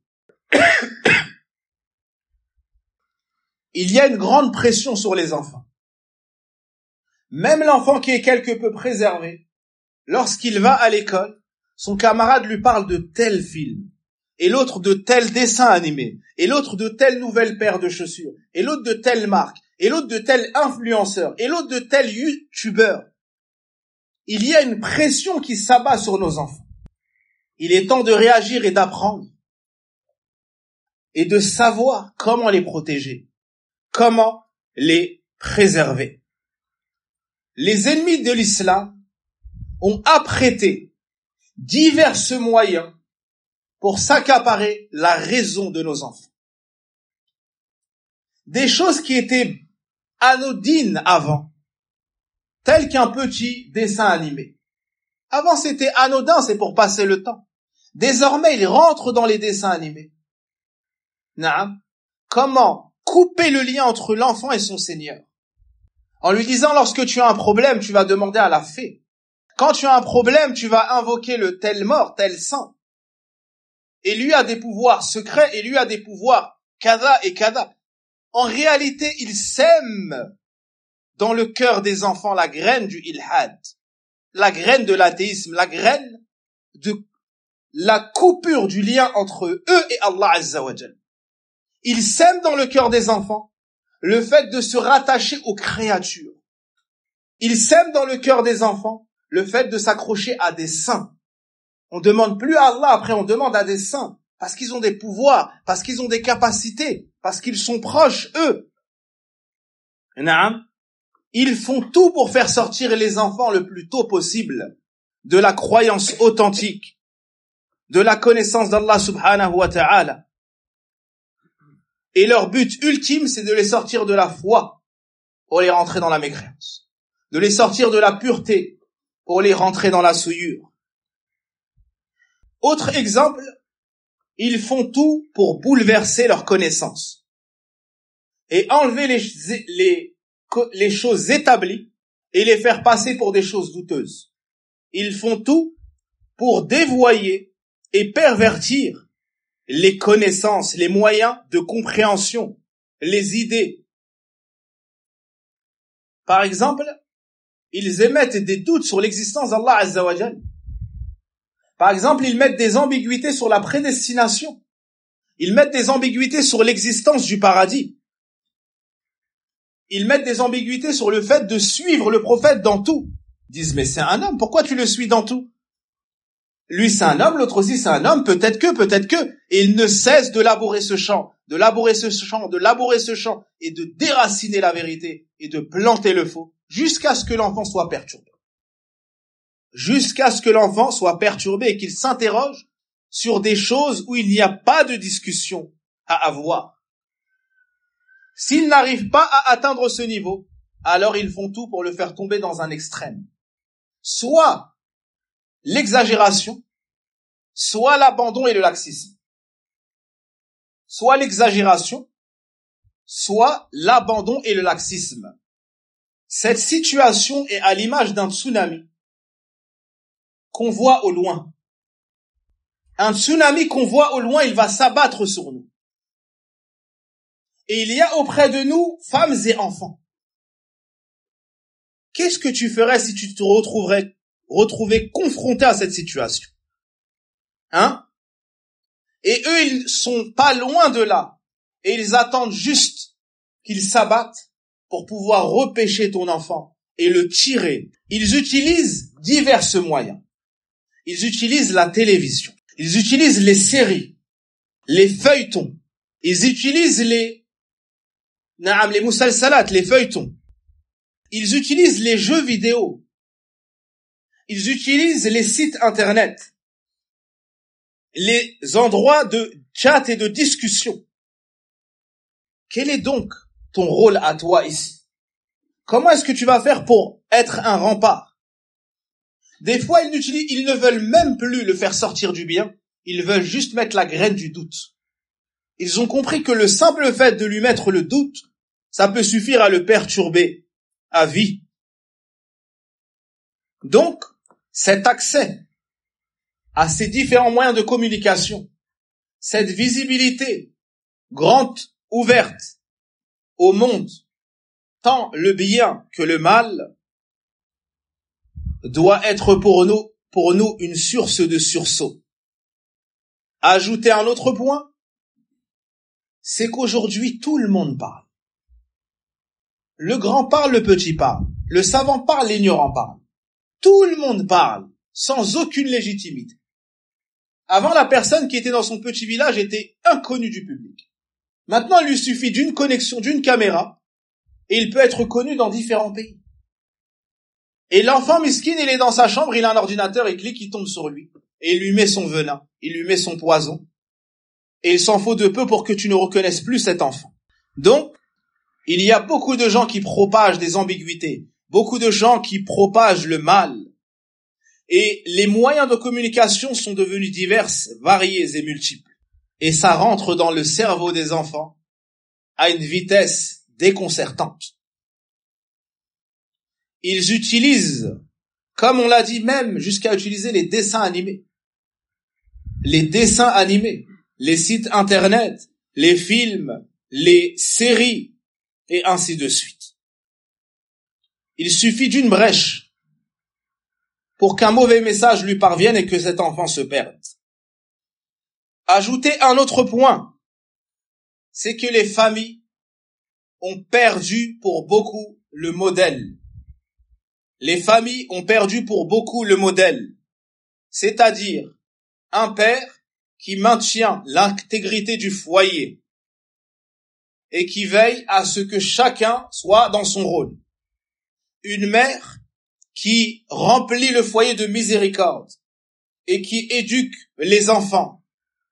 Il y a une grande pression sur les enfants. Même l'enfant qui est quelque peu préservé, lorsqu'il va à l'école, son camarade lui parle de tel film, et l'autre de tel dessin animé, et l'autre de telle nouvelle paire de chaussures, et l'autre de telle marque, et l'autre de tel influenceur, et l'autre de tel youtubeur. Il y a une pression qui s'abat sur nos enfants. Il est temps de réagir et d'apprendre, et de savoir comment les protéger, comment les préserver. Les ennemis de l'islam ont apprêté divers moyens pour s'accaparer la raison de nos enfants. Des choses qui étaient anodines avant, telles qu'un petit dessin animé. Avant c'était anodin, c'est pour passer le temps. Désormais ils rentrent dans les dessins animés. Naam. Comment couper le lien entre l'enfant et son Seigneur? En lui disant, lorsque tu as un problème, tu vas demander à la fée. Quand tu as un problème, tu vas invoquer le tel mort, tel saint. Et lui a des pouvoirs secrets, et lui a des pouvoirs kada et kada. En réalité, il sème dans le cœur des enfants la graine du ilhad, la graine de l'athéisme, la graine de la coupure du lien entre eux et Allah Azza wa Jal. Il sème dans le cœur des enfants le fait de se rattacher aux créatures. Il sème dans le cœur des enfants le fait de s'accrocher à des saints. On demande plus à Allah, après on demande à des saints, parce qu'ils ont des pouvoirs, parce qu'ils ont des capacités, parce qu'ils sont proches, eux. Naam. Ils font tout pour faire sortir les enfants le plus tôt possible de la croyance authentique, de la connaissance d'Allah subhanahu wa ta'ala. Et leur but ultime, c'est de les sortir de la foi pour les rentrer dans la mécréance. De les sortir de la pureté pour les rentrer dans la souillure. Autre exemple, ils font tout pour bouleverser leur connaissance et enlever les choses établies et les faire passer pour des choses douteuses. Ils font tout pour dévoyer et pervertir les connaissances, les moyens de compréhension, les idées. Par exemple, ils émettent des doutes sur l'existence d'Allah Azza wa Jal. Par exemple, ils mettent des ambiguïtés sur la prédestination. Ils mettent des ambiguïtés sur l'existence du paradis. Ils mettent des ambiguïtés sur le fait de suivre le prophète dans tout. Ils disent, mais c'est un homme, pourquoi tu le suis dans tout? Lui c'est un homme, l'autre aussi c'est un homme, peut-être que. Et il ne cesse de labourer ce champ, de labourer ce champ, et de déraciner la vérité, et de planter le faux, jusqu'à ce que l'enfant soit perturbé. Jusqu'à ce que l'enfant soit perturbé et qu'il s'interroge sur des choses où il n'y a pas de discussion à avoir. S'ils n'arrivent pas à atteindre ce niveau, alors ils font tout pour le faire tomber dans un extrême. Soit l'exagération, soit l'abandon et le laxisme. Soit l'exagération, soit l'abandon et le laxisme. Cette situation est à l'image d'un tsunami qu'on voit au loin. Un tsunami qu'on voit au loin, il va s'abattre sur nous. Et il y a auprès de nous femmes et enfants. Qu'est-ce que tu ferais si tu te retrouvais confronté à cette situation? Et eux, ils sont pas loin de là. Et ils attendent juste qu'ils s'abattent pour pouvoir repêcher ton enfant et le tirer. Ils utilisent divers moyens. Ils utilisent la télévision. Ils utilisent les séries, les feuilletons. Ils utilisent les musalsalat, les feuilletons. Ils utilisent les jeux vidéo. ils utilisent les sites internet, les endroits de chat et de discussion. Quel est donc ton rôle à toi ici? Comment est-ce que tu vas faire pour être un rempart? Des fois, ils ne veulent même plus le faire sortir du bien, ils veulent juste mettre la graine du doute. Ils ont compris que le simple fait de lui mettre le doute, ça peut suffire à le perturber à vie. Donc, cet accès à ces différents moyens de communication, cette visibilité grande, ouverte au monde, tant le bien que le mal, doit être pour nous une source de sursaut. Ajouter un autre point, c'est qu'aujourd'hui tout le monde parle. Le grand parle, le petit parle, le savant parle, l'ignorant parle. Tout le monde parle, sans aucune légitimité. Avant, la personne qui était dans son petit village était inconnue du public. Maintenant, il lui suffit d'une connexion, d'une caméra, et il peut être connu dans différents pays. Et l'enfant miskin, il est dans sa chambre, il a un ordinateur, il clique, il tombe sur lui. Et il lui met son venin, il lui met son poison. Et il s'en faut de peu pour que tu ne reconnaisses plus cet enfant. Donc, il y a beaucoup de gens qui propagent des ambiguïtés, beaucoup de gens qui propagent le mal. Et les moyens de communication sont devenus divers, variés et multiples. Et ça rentre dans le cerveau des enfants à une vitesse déconcertante. Ils utilisent, comme on l'a dit même, jusqu'à utiliser les dessins animés. Les dessins animés, les sites internet, les films, les séries, et ainsi de suite. Il suffit d'une brèche pour qu'un mauvais message lui parvienne et que cet enfant se perde. Ajouter un autre point, c'est que les familles ont perdu pour beaucoup le modèle. Les familles ont perdu pour beaucoup le modèle, c'est-à-dire un père qui maintient l'intégrité du foyer et qui veille à ce que chacun soit dans son rôle. Une mère qui remplit le foyer de miséricorde et qui éduque les enfants,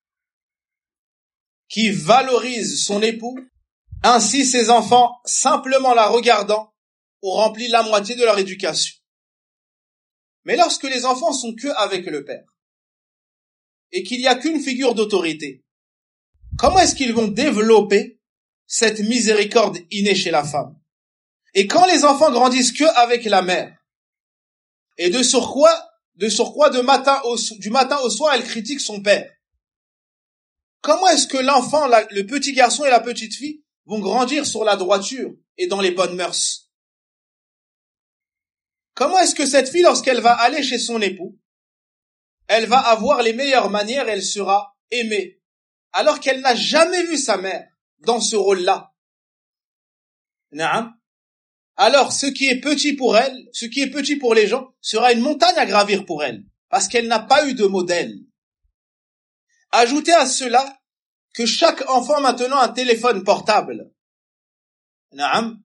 qui valorise son époux. Ainsi, ces enfants, simplement la regardant, ont rempli la moitié de leur éducation. Mais lorsque les enfants sont que avec le père et qu'il n'y a qu'une figure d'autorité, comment est-ce qu'ils vont développer cette miséricorde innée chez la femme? Et quand les enfants grandissent que avec la mère, et de surcroît du matin au soir, elle critique son père, comment est-ce que l'enfant, le petit garçon et la petite fille vont grandir sur la droiture et dans les bonnes mœurs? Comment est-ce que cette fille, lorsqu'elle va aller chez son époux, elle va avoir les meilleures manières, elle sera aimée, alors qu'elle n'a jamais vu sa mère dans ce rôle-là? Naam. Alors, ce qui est petit pour elle, ce qui est petit pour les gens, sera une montagne à gravir pour elle, parce qu'elle n'a pas eu de modèle. Ajoutez à cela que chaque enfant maintenant a un téléphone portable, naam,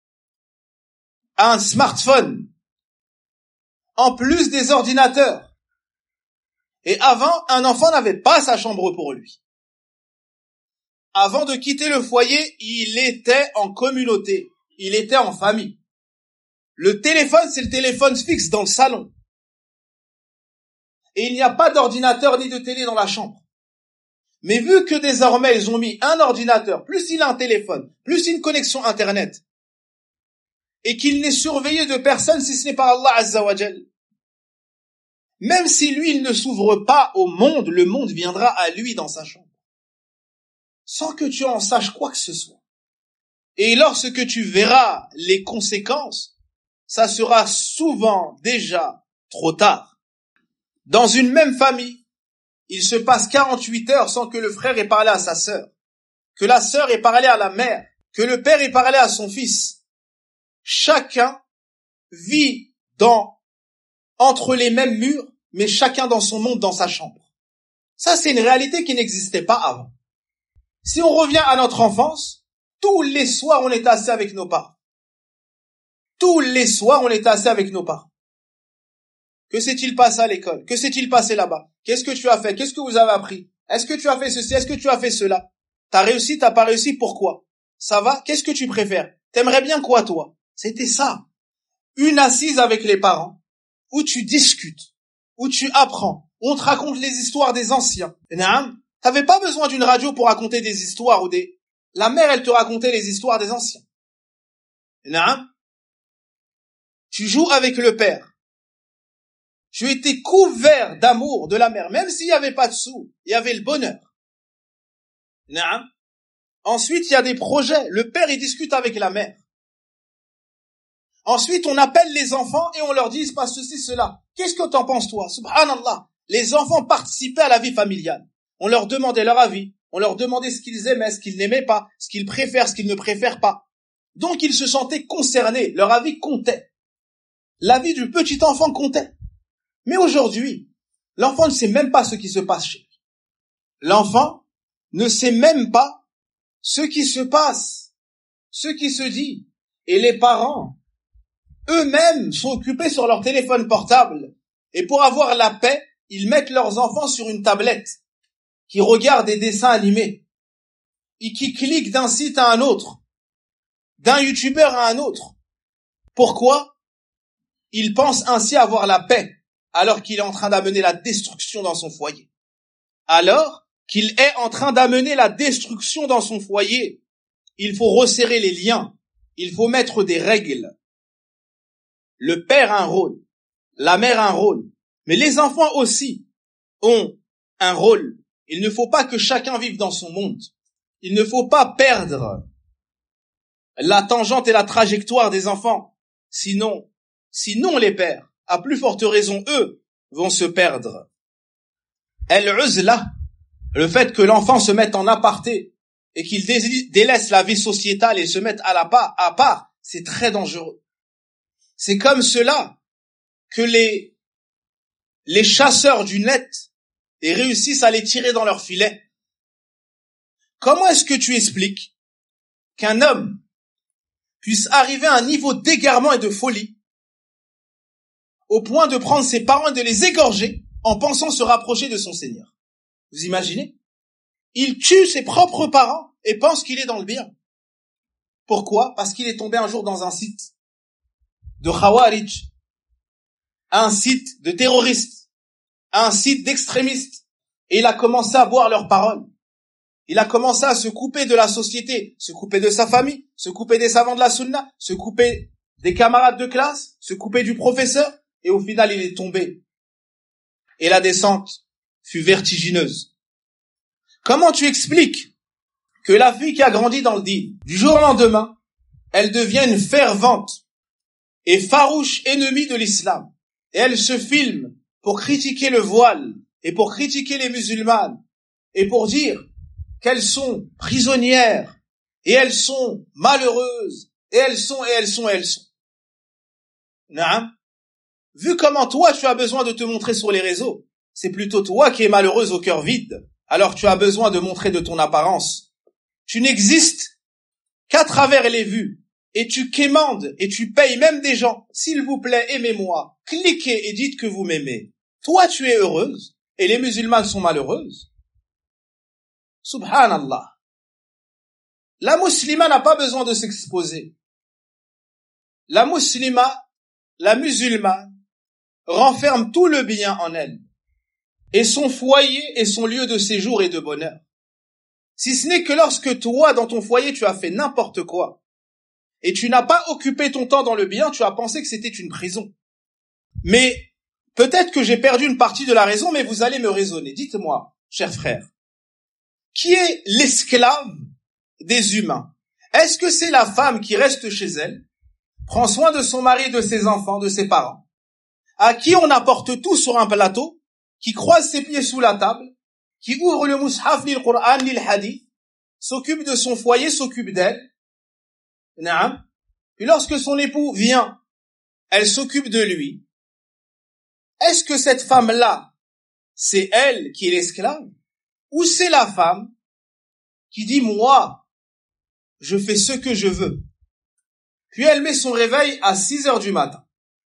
un smartphone, en plus des ordinateurs. Et avant, un enfant n'avait pas sa chambre pour lui. Avant de quitter le foyer, il était en communauté, il était en famille. Le téléphone, c'est le téléphone fixe dans le salon. Et il n'y a pas d'ordinateur ni de télé dans la chambre. Mais vu que désormais ils ont mis un ordinateur, plus il a un téléphone, plus une connexion internet, et qu'il n'est surveillé de personne si ce n'est par Allah Azza wa Jal, même si lui il ne s'ouvre pas au monde, le monde viendra à lui dans sa chambre, sans que tu en saches quoi que ce soit. Et lorsque tu verras les conséquences, ça sera souvent déjà trop tard. Dans une même famille, il se passe 48 heures sans que le frère ait parlé à sa sœur, que la sœur ait parlé à la mère, que le père ait parlé à son fils. Chacun vit entre les mêmes murs, mais chacun dans son monde, dans sa chambre. Ça, c'est une réalité qui n'existait pas avant. Si on revient à notre enfance, tous les soirs, on était assis avec nos parents. Tous les soirs, on était assis avec nos parents. Que s'est-il passé à l'école? Que s'est-il passé là-bas? Qu'est-ce que tu as fait? Qu'est-ce que vous avez appris? Est-ce que tu as fait ceci? Est-ce que tu as fait cela? T'as réussi? T'as pas réussi? Pourquoi? Ça va? Qu'est-ce que tu préfères? T'aimerais bien quoi, toi? C'était ça. Une assise avec les parents, où tu discutes, où tu apprends, où on te raconte les histoires des anciens. T'avais pas besoin d'une radio pour raconter des histoires ou des... La mère, elle te racontait les histoires des anciens. Tu joues avec le père. Tu étais couvert d'amour de la mère. Même s'il n'y avait pas de sous, il y avait le bonheur. Ensuite, il y a des projets. Le père, il discute avec la mère. Ensuite, on appelle les enfants et on leur dit, il se passe ceci, cela. Qu'est-ce que t'en penses, toi? Subhanallah. Les enfants participaient à la vie familiale. On leur demandait leur avis. On leur demandait ce qu'ils aimaient, ce qu'ils n'aimaient pas, ce qu'ils préfèrent, ce qu'ils ne préfèrent pas. Donc, ils se sentaient concernés. Leur avis comptait. L'avis du petit enfant comptait. Mais aujourd'hui, l'enfant ne sait même pas ce qui se passe chez lui. L'enfant ne sait même pas ce qui se passe, ce qui se dit. Et les parents, eux-mêmes, sont occupés sur leur téléphone portable. Et pour avoir la paix, ils mettent leurs enfants sur une tablette, qui regardent des dessins animés, et qui cliquent d'un site à un autre, d'un youtubeur à un autre. Pourquoi? Ils pensent ainsi avoir la paix, alors qu'il est en train d'amener la destruction dans son foyer. Alors qu'il est en train d'amener la destruction dans son foyer, il faut resserrer les liens, il faut mettre des règles. Le père a un rôle, la mère a un rôle, mais les enfants aussi ont un rôle. Il ne faut pas que chacun vive dans son monde. Il ne faut pas perdre la tangente et la trajectoire des enfants. Sinon les pères, à plus forte raison, eux, vont se perdre. El-uzla, le fait que l'enfant se mette en aparté et qu'il délaisse la vie sociétale et se mette à part, c'est très dangereux. C'est comme cela que les chasseurs du net et réussissent à les tirer dans leur filet. Comment est-ce que tu expliques qu'un homme puisse arriver à un niveau d'égarement et de folie au point de prendre ses parents et de les égorger en pensant se rapprocher de son Seigneur? Vous imaginez? Il tue ses propres parents et pense qu'il est dans le bien. Pourquoi? Parce qu'il est tombé un jour dans un site de Khawarij, un site de terroristes, un site d'extrémistes, et il a commencé à boire leurs paroles. Il a commencé à se couper de la société, se couper de sa famille, se couper des savants de la sunna, se couper des camarades de classe, se couper du professeur, et au final il est tombé. Et la descente fut vertigineuse. Comment tu expliques que la fille qui a grandi dans le dîn, du jour au lendemain, elle devient une fervente et farouche ennemie de l'islam, et elle se filme pour critiquer le voile, et pour critiquer les musulmanes, et pour dire qu'elles sont prisonnières, et elles sont malheureuses, et elles sont. Naam. Vu comment toi tu as besoin de te montrer sur les réseaux, c'est plutôt toi qui es malheureuse au cœur vide, alors tu as besoin de montrer de ton apparence. Tu n'existes qu'à travers les vues, et tu quémandes, et tu payes même des gens, s'il vous plaît, aimez-moi, cliquez et dites que vous m'aimez. Toi tu es heureuse, et les musulmanes sont malheureuses. Subhanallah. La musulmane n'a pas besoin de s'exposer. La musulmane, renferme tout le bien en elle, et son foyer est son lieu de séjour et de bonheur. Si ce n'est que lorsque toi, dans ton foyer, tu as fait n'importe quoi, et tu n'as pas occupé ton temps dans le bien, tu as pensé que c'était une prison. Mais peut-être que j'ai perdu une partie de la raison, mais vous allez me raisonner. Dites-moi, chers frères, qui est l'esclave des humains? Est-ce que c'est la femme qui reste chez elle, prend soin de son mari, de ses enfants, de ses parents, à qui on apporte tout sur un plateau, qui croise ses pieds sous la table, qui ouvre le mushaf, lit le Coran, lit le hadith, s'occupe de son foyer, s'occupe d'elle, naam. Puis lorsque son époux vient, elle s'occupe de lui. Est-ce que cette femme-là, c'est elle qui est l'esclave? Ou c'est la femme qui dit, moi, je fais ce que je veux. Puis elle met son réveil à 6 heures du matin.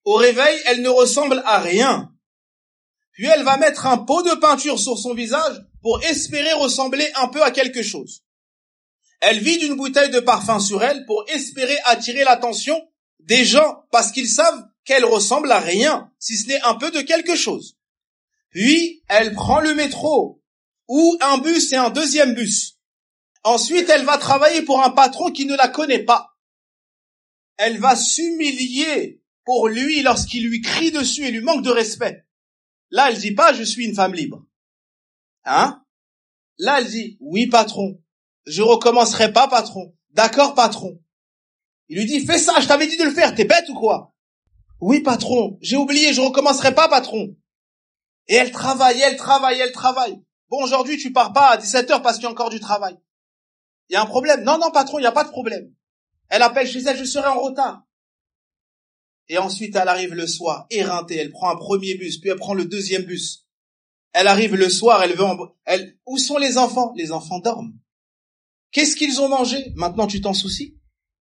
Au réveil, elle ne ressemble à rien. Puis elle va mettre un pot de peinture sur son visage pour espérer ressembler un peu à quelque chose. Elle vide une bouteille de parfum sur elle pour espérer attirer l'attention des gens parce qu'ils savent qu'elle ressemble à rien, si ce n'est un peu de quelque chose. Puis, elle prend le métro ou un bus et un deuxième bus. Ensuite, elle va travailler pour un patron qui ne la connaît pas. Elle va s'humilier pour lui lorsqu'il lui crie dessus et lui manque de respect. Là, elle dit pas « je suis une femme libre ». Hein? Là, elle dit « oui, patron ». Je recommencerai pas, patron. D'accord, patron. Il lui dit, fais ça, je t'avais dit de le faire, t'es bête ou quoi? Oui, patron, j'ai oublié, je recommencerai pas, patron. Et elle travaille. Bon, aujourd'hui, tu pars pas à 17h parce qu'il y a encore du travail. Il y a un problème? Non, patron, il n'y a pas de problème. Elle appelle chez elle, je serai en retard. Et ensuite, elle arrive le soir, éreintée, elle prend un premier bus, puis elle prend le deuxième bus. Elle arrive le soir, où sont les enfants? Les enfants dorment. Qu'est-ce qu'ils ont mangé? Maintenant, tu t'en soucies?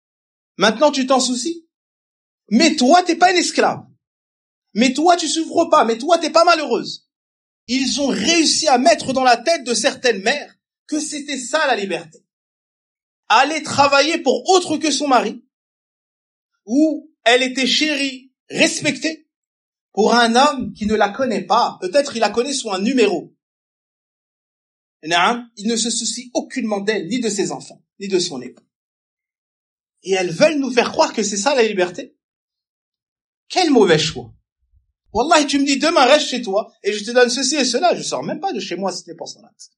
Mais toi, t'es pas une esclave. Mais toi, tu souffres pas. Mais toi, t'es pas malheureuse. Ils ont réussi à mettre dans la tête de certaines mères que c'était ça la liberté. Aller travailler pour autre que son mari, où elle était chérie, respectée, pour un homme qui ne la connaît pas. Peut-être il la connaît sous un numéro. Il ne se soucie aucunement d'elle, ni de ses enfants, ni de son époux. Et elles veulent nous faire croire que c'est ça la liberté. Quel mauvais choix. Wallah, tu me dis demain reste chez toi et je te donne ceci et cela. Je sors même pas de chez moi si c'était pour son acte.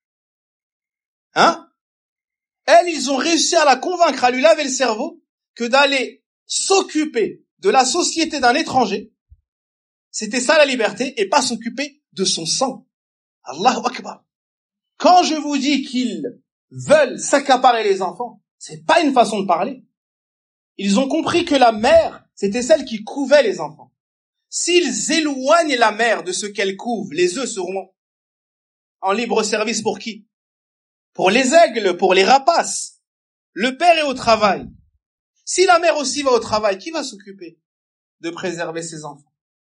Ils ont réussi à la convaincre, à lui laver le cerveau, que d'aller s'occuper de la société d'un étranger, c'était ça la liberté et pas s'occuper de son sang. Allahu Akbar. Quand je vous dis qu'ils veulent s'accaparer les enfants, c'est pas une façon de parler. Ils ont compris que la mère, c'était celle qui couvait les enfants. S'ils éloignent la mère de ce qu'elle couve, les œufs seront en libre service pour qui? Pour les aigles, pour les rapaces. Le père est au travail. Si la mère aussi va au travail, qui va s'occuper de préserver ses enfants?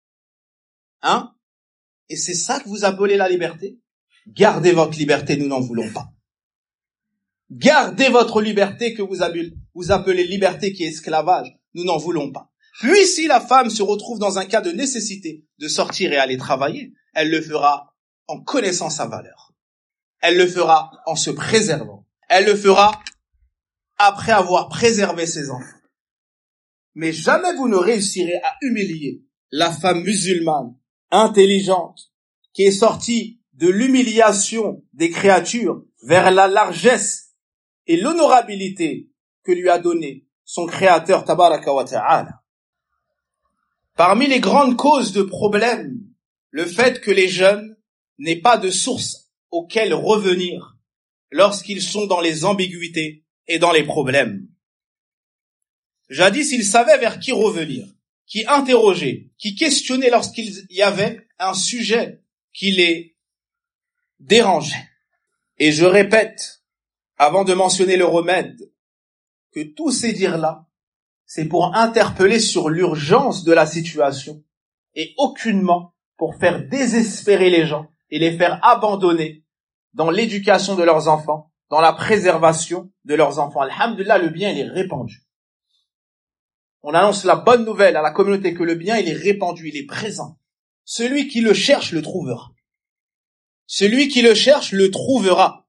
Et c'est ça que vous appelez la liberté? Gardez votre liberté, nous n'en voulons pas. Gardez votre liberté que vous appelez liberté qui est esclavage, nous n'en voulons pas. Puis si la femme se retrouve dans un cas de nécessité de sortir et aller travailler, elle le fera en connaissant sa valeur. Elle le fera en se préservant. Elle le fera après avoir préservé ses enfants. Mais jamais vous ne réussirez à humilier la femme musulmane, intelligente, qui est sortie de l'humiliation des créatures vers la largesse et l'honorabilité que lui a donné son créateur tabaraka wa ta'ala. Parmi les grandes causes de problèmes, le fait que les jeunes n'aient pas de source auxquelles revenir lorsqu'ils sont dans les ambiguïtés et dans les problèmes. Jadis, ils savaient vers qui revenir, qui interroger, qui questionner lorsqu'il y avait un sujet qui les dérangeait. Et je répète, avant de mentionner le remède, que tous ces dires-là, c'est pour interpeller sur l'urgence de la situation et aucunement pour faire désespérer les gens et les faire abandonner dans l'éducation de leurs enfants, dans la préservation de leurs enfants. Alhamdulillah, le bien, il est répandu. On annonce la bonne nouvelle à la communauté que le bien, il est répandu, il est présent. Celui qui le cherche le trouvera. Celui qui le cherche le trouvera.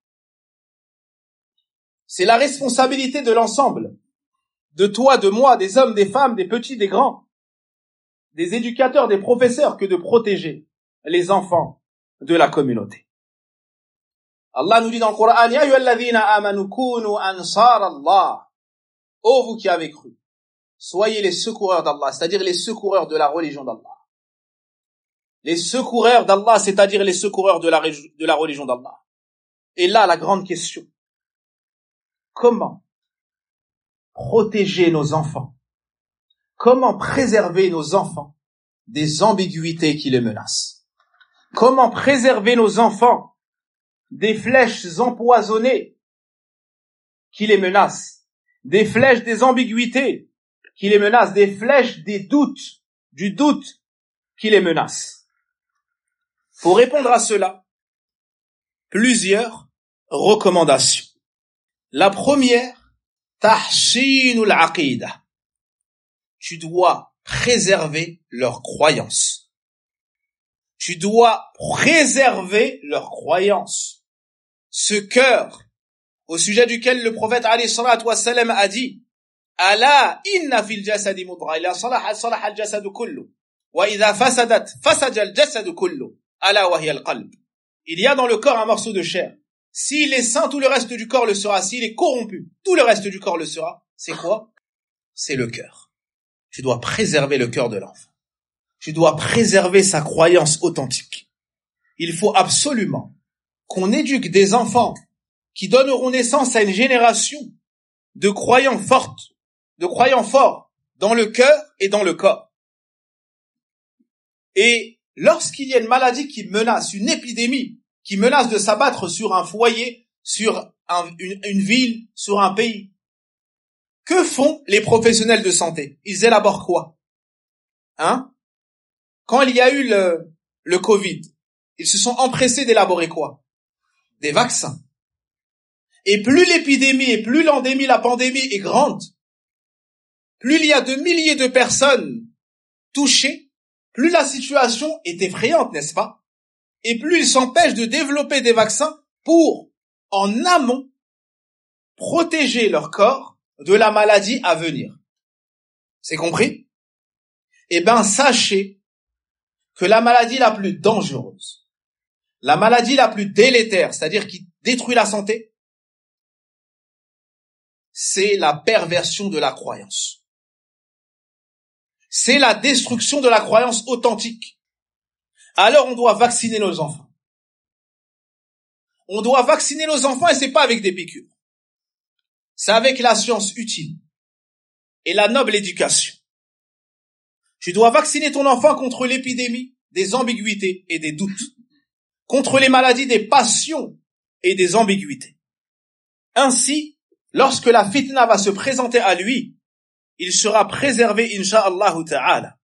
C'est la responsabilité de l'ensemble. De toi, de moi, des hommes, des femmes, des petits, des grands, des éducateurs, des professeurs, que de protéger les enfants de la communauté. Allah nous dit dans le Coran, Ya ayyuhalladhina amanu kunu ansar Allah. Ô vous qui avez cru, soyez les secoureurs d'Allah, c'est-à-dire les secoureurs de la religion d'Allah. Les secoureurs d'Allah, c'est-à-dire les secoureurs de la religion d'Allah. Et là, la grande question. Comment protéger nos enfants? Comment préserver nos enfants des ambiguïtés qui les menacent? Comment préserver nos enfants des flèches empoisonnées qui les menacent? Des flèches des ambiguïtés qui les menacent? Des flèches des doutes, du doute qui les menace. Pour répondre à cela, plusieurs recommandations. La première, tahshinul aqida. Tu dois préserver leurs croyances. Tu dois préserver leurs croyances. Ce cœur, au sujet duquel le prophète alayhi salatu wassalam a dit, Ala inna fil jasadi mudghah, ila salaha salaha al jasadu kullu, wa idha fasadat fasada al jasadu kullu, ala wa hiya al qalb. Il y a dans le corps un morceau de chair. S'il est sain, tout le reste du corps le sera. S'il est corrompu, tout le reste du corps le sera. C'est quoi? C'est le cœur. Tu dois préserver le cœur de l'enfant. Tu dois préserver sa croyance authentique. Il faut absolument qu'on éduque des enfants qui donneront naissance à une génération de croyants fortes, de croyants forts dans le cœur et dans le corps. Et lorsqu'il y a une maladie qui menace, une épidémie qui menace de s'abattre sur un foyer, sur une ville, sur un pays, que font les professionnels de santé? Ils élaborent quoi? Quand il y a eu le Covid, ils se sont empressés d'élaborer quoi? Des vaccins. Et plus l'épidémie et plus l'endémie, la pandémie est grande, plus il y a de milliers de personnes touchées, plus la situation est effrayante, n'est-ce pas? Et plus ils s'empêchent de développer des vaccins pour, en amont, protéger leur corps de la maladie à venir. C'est compris? Eh bien, sachez que la maladie la plus dangereuse, la maladie la plus délétère, c'est-à-dire qui détruit la santé, c'est la perversion de la croyance. C'est la destruction de la croyance authentique. Alors on doit vacciner nos enfants. On doit vacciner nos enfants et c'est pas avec des piqûres. C'est avec la science utile et la noble éducation. Tu dois vacciner ton enfant contre l'épidémie, des ambiguïtés et des doutes, contre les maladies des passions et des ambiguïtés. Ainsi, lorsque la fitna va se présenter à lui, il sera préservé, incha'Allah ta'ala.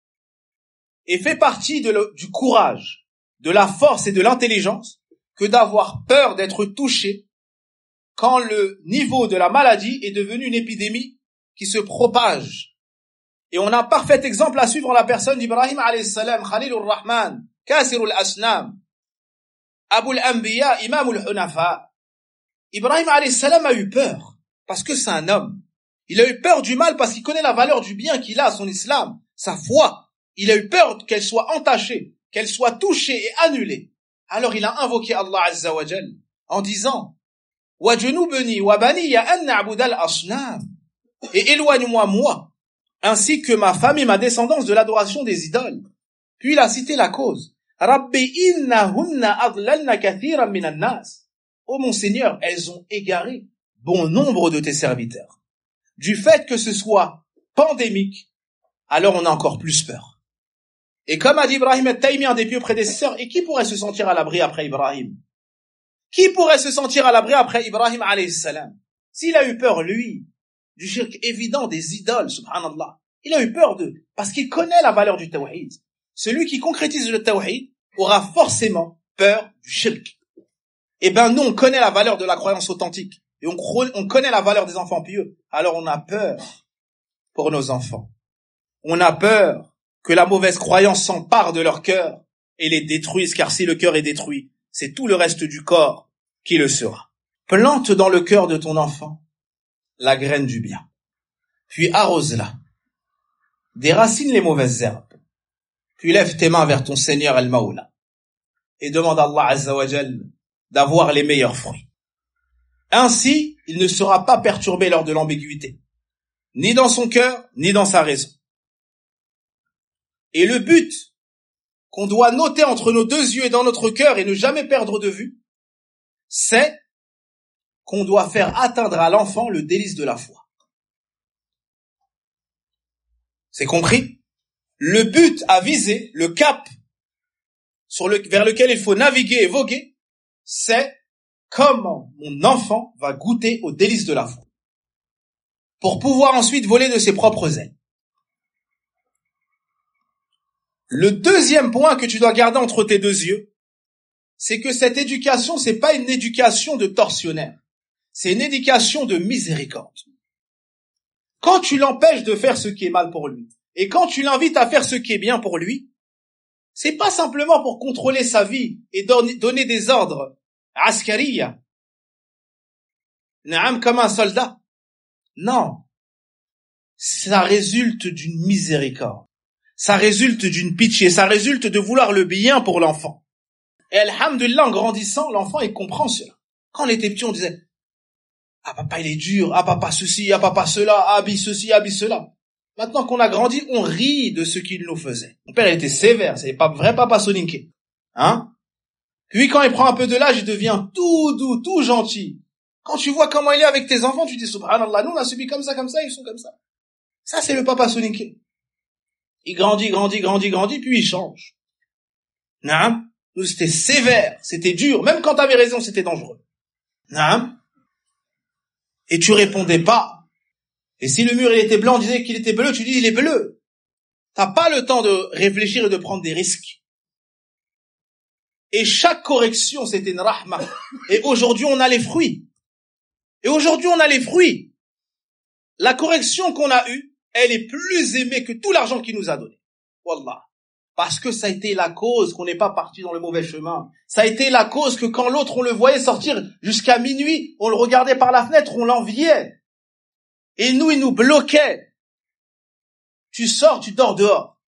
Et fait partie du courage, de la force et de l'intelligence que d'avoir peur d'être touché quand le niveau de la maladie est devenu une épidémie qui se propage. Et on a un parfait exemple à suivre en la personne d'Ibrahim alayhi salam, Khalilur Rahman, Kasirul Asnam, Abul Anbiya, Imamul Hunafa. Ibrahim alayhi salam a eu peur, parce que c'est un homme. Il a eu peur du mal parce qu'il connaît la valeur du bien qu'il a, son islam, sa foi. Il a eu peur qu'elle soit entachée, qu'elle soit touchée et annulée. Alors il a invoqué Allah Azza wa Jal en disant Wa junubni wa baniya an na'budu al-asnam. Et éloigne-moi, moi, ainsi que ma femme et ma descendance de l'adoration des idoles. Puis il a cité la cause. Rabbi innahunna adlalna kathiran minan nas. Ô mon Seigneur, elles ont égaré bon nombre de tes serviteurs. Du fait que ce soit pandémique, alors on a encore plus peur. Et comme a dit Ibrahim al-Taymi, un des pieux prédécesseurs, et qui pourrait se sentir à l'abri après Ibrahim? Qui pourrait se sentir à l'abri après Ibrahim alayhi salam? S'il a eu peur, lui, du shirk évident des idoles, subhanallah, il a eu peur d'eux, parce qu'il connaît la valeur du tawhid. Celui qui concrétise le tawhid aura forcément peur du shirk. Eh ben, nous, on connaît la valeur de la croyance authentique, et on connaît la valeur des enfants pieux, alors on a peur pour nos enfants. On a peur que la mauvaise croyance s'empare de leur cœur et les détruise, car si le cœur est détruit, c'est tout le reste du corps qui le sera. Plante dans le cœur de ton enfant la graine du bien, puis arrose-la, déracine les mauvaises herbes, puis lève tes mains vers ton Seigneur Al-Maoula et demande à Allah Azza wa Jal d'avoir les meilleurs fruits. Ainsi, il ne sera pas perturbé lors de l'ambiguïté, ni dans son cœur, ni dans sa raison. Et le but qu'on doit noter entre nos deux yeux et dans notre cœur et ne jamais perdre de vue, c'est qu'on doit faire atteindre à l'enfant le délice de la foi. C'est compris? Le but à viser, le cap vers lequel il faut naviguer et voguer, c'est comment mon enfant va goûter aux délices de la foi, pour pouvoir ensuite voler de ses propres ailes. Le deuxième point que tu dois garder entre tes deux yeux, c'est que cette éducation, c'est pas une éducation de tortionnaire. C'est une éducation de miséricorde. Quand tu l'empêches de faire ce qui est mal pour lui, et quand tu l'invites à faire ce qui est bien pour lui, c'est pas simplement pour contrôler sa vie et donner des ordres askariya, naam, comme un soldat. Non. Ça résulte d'une miséricorde. Ça résulte d'une pitié. Ça résulte de vouloir le bien pour l'enfant. Et alhamdulillah, en grandissant, l'enfant, il comprend cela. Quand on était petit, on disait, ah papa, il est dur, ah papa ceci, ah papa cela, ah abi ceci, abi cela. Maintenant qu'on a grandi, on rit de ce qu'il nous faisait. Mon père, il était sévère, c'est pas vrai papa Soninké. Hein? Puis quand il prend un peu de l'âge, il devient tout doux, tout gentil. Quand tu vois comment il est avec tes enfants, tu dis subhanallah, nous on a subi comme ça, ils sont comme ça. Ça c'est le papa Soninké. Il grandit, puis il change. Naam. Nous c'était sévère, c'était dur, même quand t'avais raison, c'était dangereux. Naam. Et tu répondais pas. Et si le mur il était blanc, on disait qu'il était bleu, tu dis il est bleu. T'as pas le temps de réfléchir et de prendre des risques. Et chaque correction, c'était une rahma. Et aujourd'hui, on a les fruits. La correction qu'on a eue, elle est plus aimée que tout l'argent qu'il nous a donné. Wallah. Parce que ça a été la cause qu'on n'est pas parti dans le mauvais chemin. Ça a été la cause que quand l'autre, on le voyait sortir jusqu'à minuit, on le regardait par la fenêtre, on l'enviait. Et nous, il nous bloquait. Tu sors, tu dors dehors.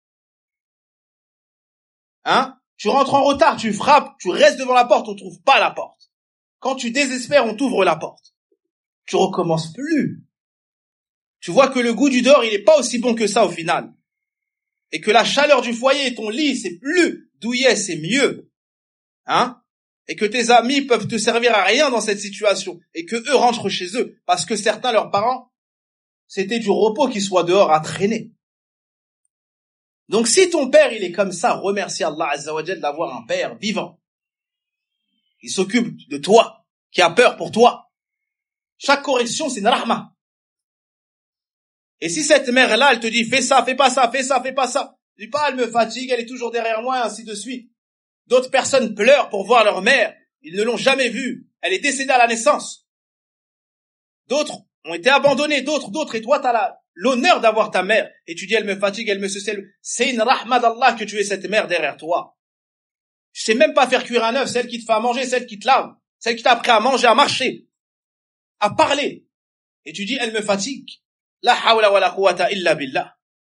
Hein? Tu rentres en retard, tu frappes, tu restes devant la porte, on trouve pas la porte. Quand tu désespères, on t'ouvre la porte. Tu recommences plus. Tu vois que le goût du dehors, il est pas aussi bon que ça au final. Et que la chaleur du foyer et ton lit, c'est plus douillet, c'est mieux. Hein? Et que tes amis peuvent te servir à rien dans cette situation. Et que eux rentrent chez eux. Parce que certains, leurs parents, c'était du repos qu'ils soient dehors à traîner. Donc si ton père, il est comme ça, remercie Allah Azza wa Jal d'avoir un père vivant. Il s'occupe de toi, qui a peur pour toi. Chaque correction, c'est une rahma. Et si cette mère-là, elle te dit, fais ça, fais pas ça, fais ça, fais pas ça. Dis pas, elle me fatigue, elle est toujours derrière moi, ainsi de suite. D'autres personnes pleurent pour voir leur mère. Ils ne l'ont jamais vue. Elle est décédée à la naissance. D'autres ont été abandonnés, d'autres, et toi, t'as l'honneur d'avoir ta mère. Et tu dis, elle me fatigue, elle me ceci. C'est une rahma d'Allah que tu aies cette mère derrière toi. Tu sais même pas faire cuire un œuf, celle qui te fait à manger, celle qui te lave, celle qui t'a appris à manger, à marcher, à parler. Et tu dis, elle me fatigue. La hawla wa la quwwata illa billah.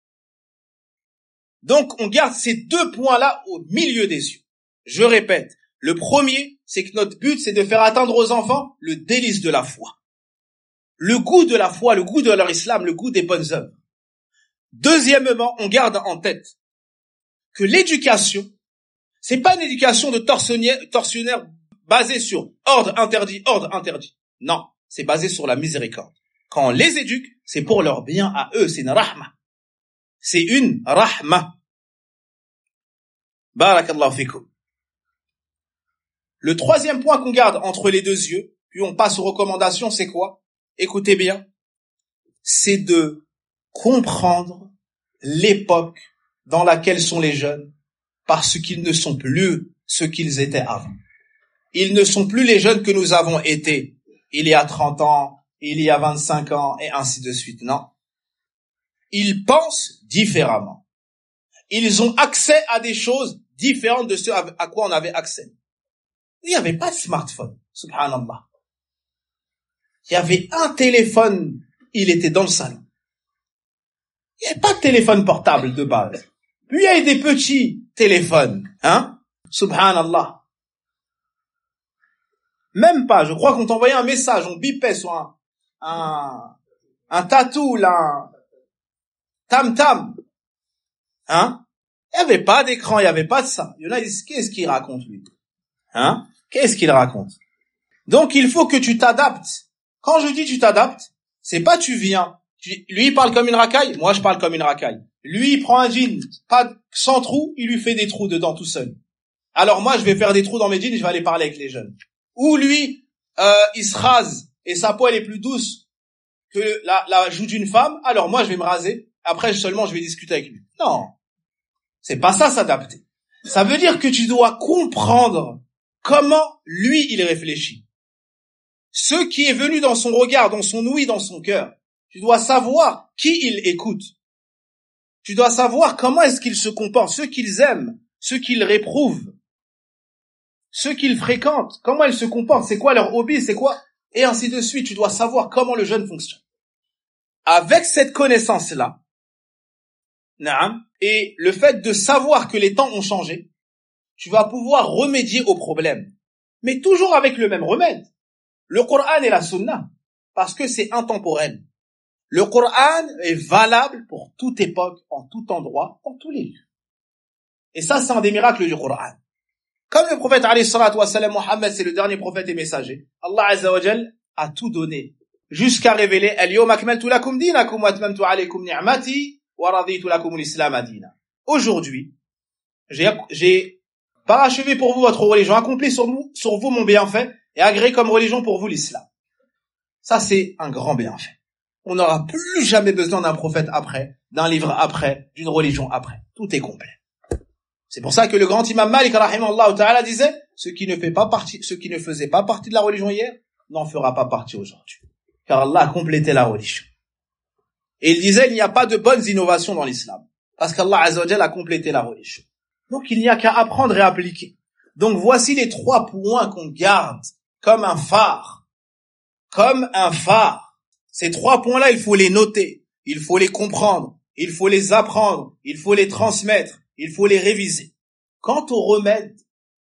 Donc, on garde ces deux points-là au milieu des yeux. Je répète, le premier, c'est que notre but, c'est de faire atteindre aux enfants le délice de la foi. Le goût de la foi, le goût de leur islam, le goût des bonnes œuvres. Deuxièmement, on garde en tête que l'éducation, c'est pas une éducation de tortionnaire basée sur ordre interdit. Non, c'est basé sur la miséricorde. Quand on les éduque, c'est pour leur bien à eux, c'est une rahma. C'est une rahma. Barakallahu fikum. Le troisième point qu'on garde entre les deux yeux, puis on passe aux recommandations, c'est quoi? Écoutez bien. C'est de comprendre l'époque dans laquelle sont les jeunes, parce qu'ils ne sont plus ce qu'ils étaient avant. Ils ne sont plus les jeunes que nous avons été il y a 30 ans, il y a 25 ans, et ainsi de suite. Non. Ils pensent différemment. Ils ont accès à des choses différentes de ce à quoi on avait accès. Il n'y avait pas de smartphone, subhanallah. Il y avait un téléphone, il était dans le salon. Il n'y avait pas de téléphone portable de base. Puis il y avait des petits téléphones, hein, subhanallah. Même pas, je crois qu'on t'envoyait un message, on bipait sur un tatou, là, un tam-tam, hein. Il n'y avait pas d'écran, il n'y avait pas de ça. Il y en a qui disent, qu'est-ce qu'il raconte, lui? Hein? Qu'est-ce qu'il raconte? Donc, il faut que tu t'adaptes. Quand je dis tu t'adaptes, c'est pas tu viens. Lui, il parle comme une racaille, moi, je parle comme une racaille. Lui, il prend un jean, pas sans trous, il lui fait des trous dedans tout seul. Alors moi, je vais faire des trous dans mes jeans et je vais aller parler avec les jeunes. Ou lui, il se rase et sa peau, elle est plus douce que la joue d'une femme. Alors moi, je vais me raser. Après, seulement, je vais discuter avec lui. Non. C'est pas ça, s'adapter. Ça veut dire que tu dois comprendre comment lui, il réfléchit. Ce qui est venu dans son regard, dans son ouïe, dans son cœur. Tu dois savoir qui il écoute. Tu dois savoir comment est-ce qu'ils se comportent, ceux qu'ils aiment, ceux qu'ils réprouvent, ceux qu'ils fréquentent, comment ils se comportent, c'est quoi leur hobby, c'est quoi, et ainsi de suite. Tu dois savoir comment le jeune fonctionne. Avec cette connaissance-là, et le fait de savoir que les temps ont changé, tu vas pouvoir remédier au problème. Mais toujours avec le même remède. Le Coran et la Sunna. Parce que c'est intemporel. Le Coran est valable pour toute époque, en tout endroit, en tous les lieux. Et ça, c'est un des miracles du Coran. Comme le prophète alayhi salatu wa salam, Mohammed, c'est le dernier prophète et messager. Allah azza wa jal a tout donné. Jusqu'à révéler, Al-yawma akmaltu lakum dinakum wa atmamtu alaykum ni'mati wa raditu lakum al-islam dina. Aujourd'hui, j'ai parachevé pour vous votre religion, accompli sur vous mon bienfait, et agréé comme religion pour vous l'islam. Ça, c'est un grand bienfait. On n'aura plus jamais besoin d'un prophète après, d'un livre après, d'une religion après. Tout est complet. C'est pour ça que le grand imam Malik, rahimahullah ta'ala, disait, ce qui ne faisait pas partie de la religion hier, n'en fera pas partie aujourd'hui. Car Allah a complété la religion. Et il disait, il n'y a pas de bonnes innovations dans l'islam. Parce qu'Allah azza wa jalla a complété la religion. Donc il n'y a qu'à apprendre et appliquer. Donc voici les 3 points qu'on garde comme un phare. Comme un phare. Ces 3 points-là, il faut les noter. Il faut les comprendre. Il faut les apprendre. Il faut les transmettre. Il faut les réviser. Quant au remède,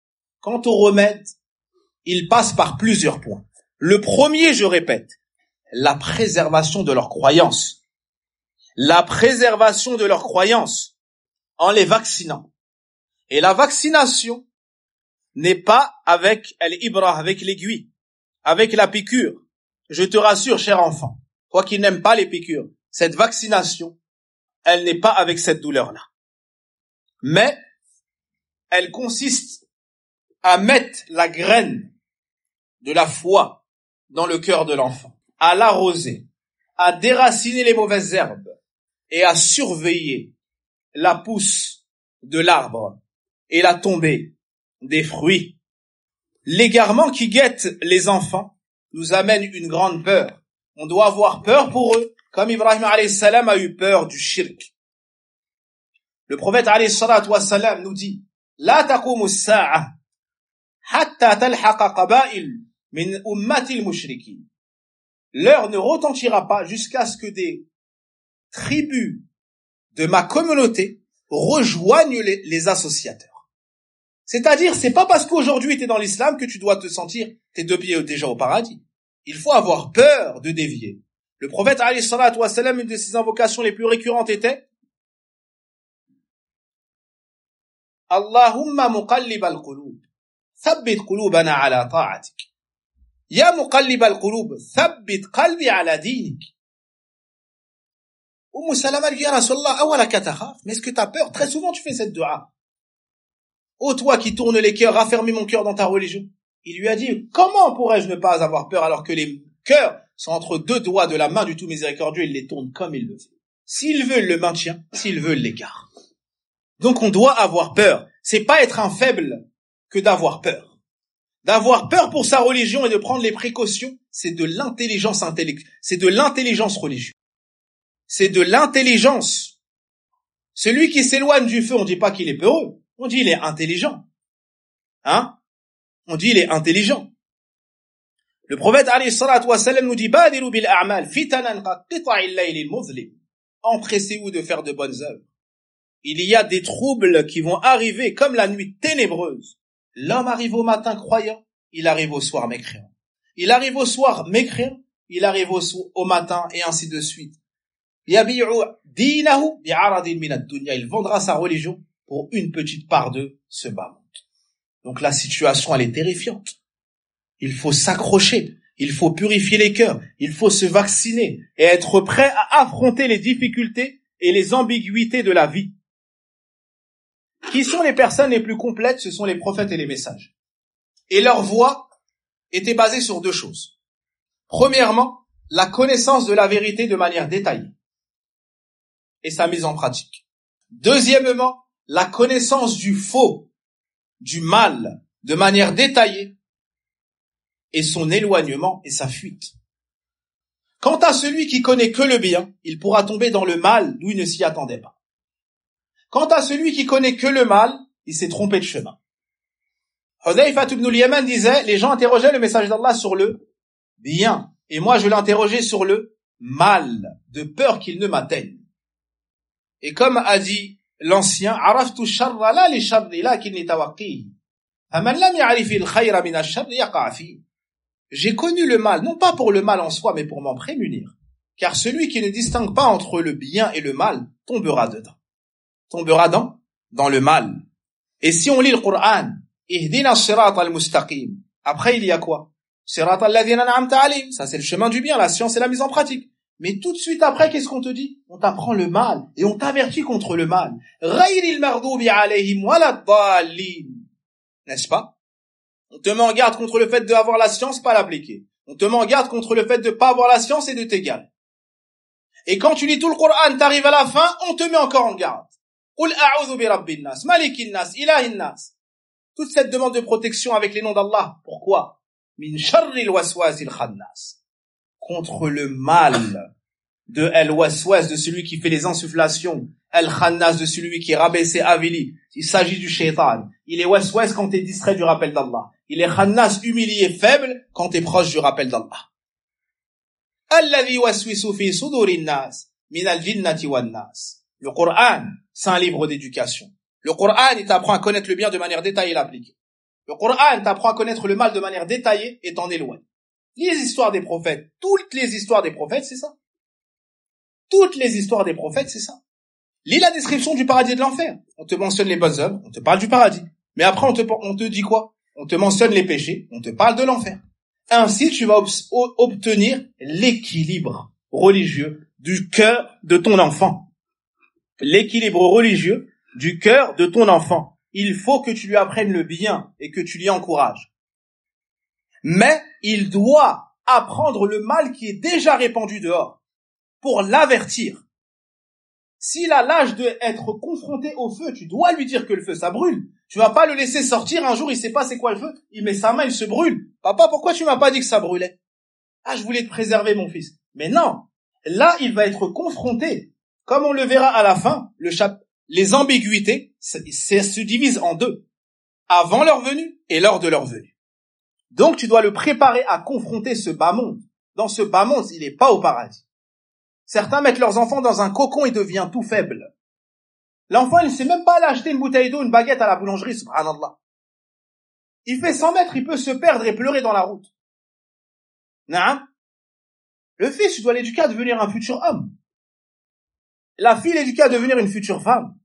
il passe par plusieurs points. Le premier, je répète, la préservation de leurs croyances. La préservation de leurs croyances en les vaccinant. Et la vaccination n'est pas avec l'ibra, avec l'aiguille, avec la piqûre. Je te rassure, cher enfant, toi qui n'aimes pas les piqûres, cette vaccination, elle n'est pas avec cette douleur-là. Mais elle consiste à mettre la graine de la foi dans le cœur de l'enfant, à l'arroser, à déraciner les mauvaises herbes et à surveiller la pousse de l'arbre et la tombée des fruits. L'égarement qui guette les enfants nous amène une grande peur. On doit avoir peur pour eux, comme Ibrahim alayhi salam a eu peur du shirk. Le prophète alayhi salatu wa salam nous dit La taqumu as-sa'a hatta talhaqa qaba'il min ummati al-mushrikin. L'heure ne retentira pas jusqu'à ce que des tribus de ma communauté rejoignent les associateurs. C'est-à-dire, c'est pas parce qu'aujourd'hui tu es dans l'islam que tu dois te sentir tes 2 pieds déjà au paradis. Il faut avoir peur de dévier. Le prophète alayhi salatu wa salam, une de ses invocations les plus récurrentes était Allahumma muqallib al-qulub, thabbit qulubana ala ta'atik. Ya muqallib al-qulub, thabbit qalbi ala dinik. Salama lui dit, ya Rasulallah, awalaka takhaf, mais est-ce que tu as peur? Très souvent tu fais cette dua. Ô toi qui tournes les cœurs, raffermis mon cœur dans ta religion. Il lui a dit, comment pourrais-je ne pas avoir peur alors que les cœurs sont entre 2 doigts de la main du tout miséricordieux, il les tourne comme il le veut. S'il veut, il le maintient, s'il veut, il l'écarte. Donc on doit avoir peur. C'est pas être un faible que d'avoir peur. D'avoir peur pour sa religion et de prendre les précautions, c'est de l'intelligence intellectuelle, c'est de l'intelligence religieuse. C'est de l'intelligence. Celui qui s'éloigne du feu, on dit pas qu'il est peureux, on dit il est intelligent. On dit il est intelligent. Le prophète alayhi salatu wa salam nous dit Badiru bil a'mal fitanan ka qita'il layl al-muzlim. Empressez-vous de faire de bonnes œuvres. Il y a des troubles qui vont arriver comme la nuit ténébreuse. L'homme arrive au matin croyant, il arrive au soir mécréant. Il arrive au soir mécréant, il arrive au matin et ainsi de suite. Yabi'u dinahu bi'aradin min ad-dunya. Il vendra sa religion pour une petite part de ce bas monde. Donc la situation, elle est terrifiante. Il faut s'accrocher, il faut purifier les cœurs, il faut se vacciner et être prêt à affronter les difficultés et les ambiguïtés de la vie. Qui sont les personnes les plus complètes? Ce sont les prophètes et les messages. Et leur voie était basée sur 2 choses. Premièrement, la connaissance de la vérité de manière détaillée et sa mise en pratique. Deuxièmement, la connaissance du faux, du mal, de manière détaillée, et son éloignement et sa fuite. Quant à celui qui connaît que le bien, il pourra tomber dans le mal d'où il ne s'y attendait pas. Quant à celui qui connaît que le mal, il s'est trompé de chemin. Hudayfa ibn al-Yaman disait, les gens interrogeaient le message d'Allah sur le bien, et moi je l'interrogeais sur le mal, de peur qu'il ne m'atteigne. Et comme a dit l'ancien, araftu sharra la li sharri lakinni tawaqqihi. Faman lam ya'rif al-khayra min ash-sharri yaqa' fihi. J'ai connu le mal, non pas pour le mal en soi, mais pour m'en prémunir. Car celui qui ne distingue pas entre le bien et le mal tombera dedans. Tombera dans le mal. Et si on lit le Coran, ihdina as-sirata al-mustaqim. Après, il y a quoi? Sirata alladhina an'amta alayhim. Ça, c'est le chemin du bien, la science et la mise en pratique. Mais tout de suite après, qu'est-ce qu'on te dit? On t'apprend le mal et on t'avertit contre le mal. Ghayril maghdubi alayhim waladdallin. N'est-ce pas? On te met en garde contre le fait d'avoir la science, pas l'appliquer. On te met en garde contre le fait de pas avoir la science et de t'égarer. Et quand tu lis tout le Coran, t'arrives à la fin, on te met encore en garde. Qul a'udhu bi rabbin nas, malikin nas, ilahin nas. Toute cette demande de protection avec les noms d'Allah. Pourquoi? Min sharril waswasil khannas. Contre le mal de al-waswas, de celui qui fait les insufflations, al-khannas, de celui qui est rabaissé, avili. Il s'agit du shaitan. Il est waswas quand t'es distrait du rappel d'Allah. Il est khannas, humilié, faible quand t'es proche du rappel d'Allah. Alladhi waswisu fi sudurin nas min al-jinnati wan nas. Le Coran, c'est un livre d'éducation. Le Coran, il t'apprend à connaître le bien de manière détaillée et l'appliquer. Le Coran t'apprend à connaître le mal de manière détaillée et t'en éloigne. Les histoires des prophètes, toutes les histoires des prophètes, c'est ça. Toutes les histoires des prophètes, c'est ça. Lis la description du paradis et de l'enfer. On te mentionne les bonnes œuvres, on te parle du paradis. Mais après, on te dit quoi? On te mentionne les péchés, on te parle de l'enfer. Ainsi, tu vas obtenir l'équilibre religieux du cœur de ton enfant. L'équilibre religieux du cœur de ton enfant. Il faut que tu lui apprennes le bien et que tu l'y encourages. Mais il doit apprendre le mal qui est déjà répandu dehors pour l'avertir. S'il a l'âge d'être confronté au feu, tu dois lui dire que le feu, ça brûle. Tu vas pas le laisser sortir un jour, il sait pas c'est quoi le feu, il met sa main, il se brûle. Papa, pourquoi tu m'as pas dit que ça brûlait? Ah, je voulais te préserver, mon fils. Mais non. Là, il va être confronté. Comme on le verra à la fin, les ambiguïtés, ça se divise en deux. Avant leur venue et lors de leur venue. Donc, tu dois le préparer à confronter ce bas monde. Dans ce bas monde, il n'est pas au paradis. Certains mettent leurs enfants dans un cocon et deviennent tout faible. L'enfant, il ne sait même pas aller acheter une bouteille d'eau, une baguette à la boulangerie, subhanallah. Il fait 100 mètres, il peut se perdre et pleurer dans la route. Naam. Le fils, tu dois l'éduquer à devenir un futur homme. La fille, l'éduquer à devenir une future femme.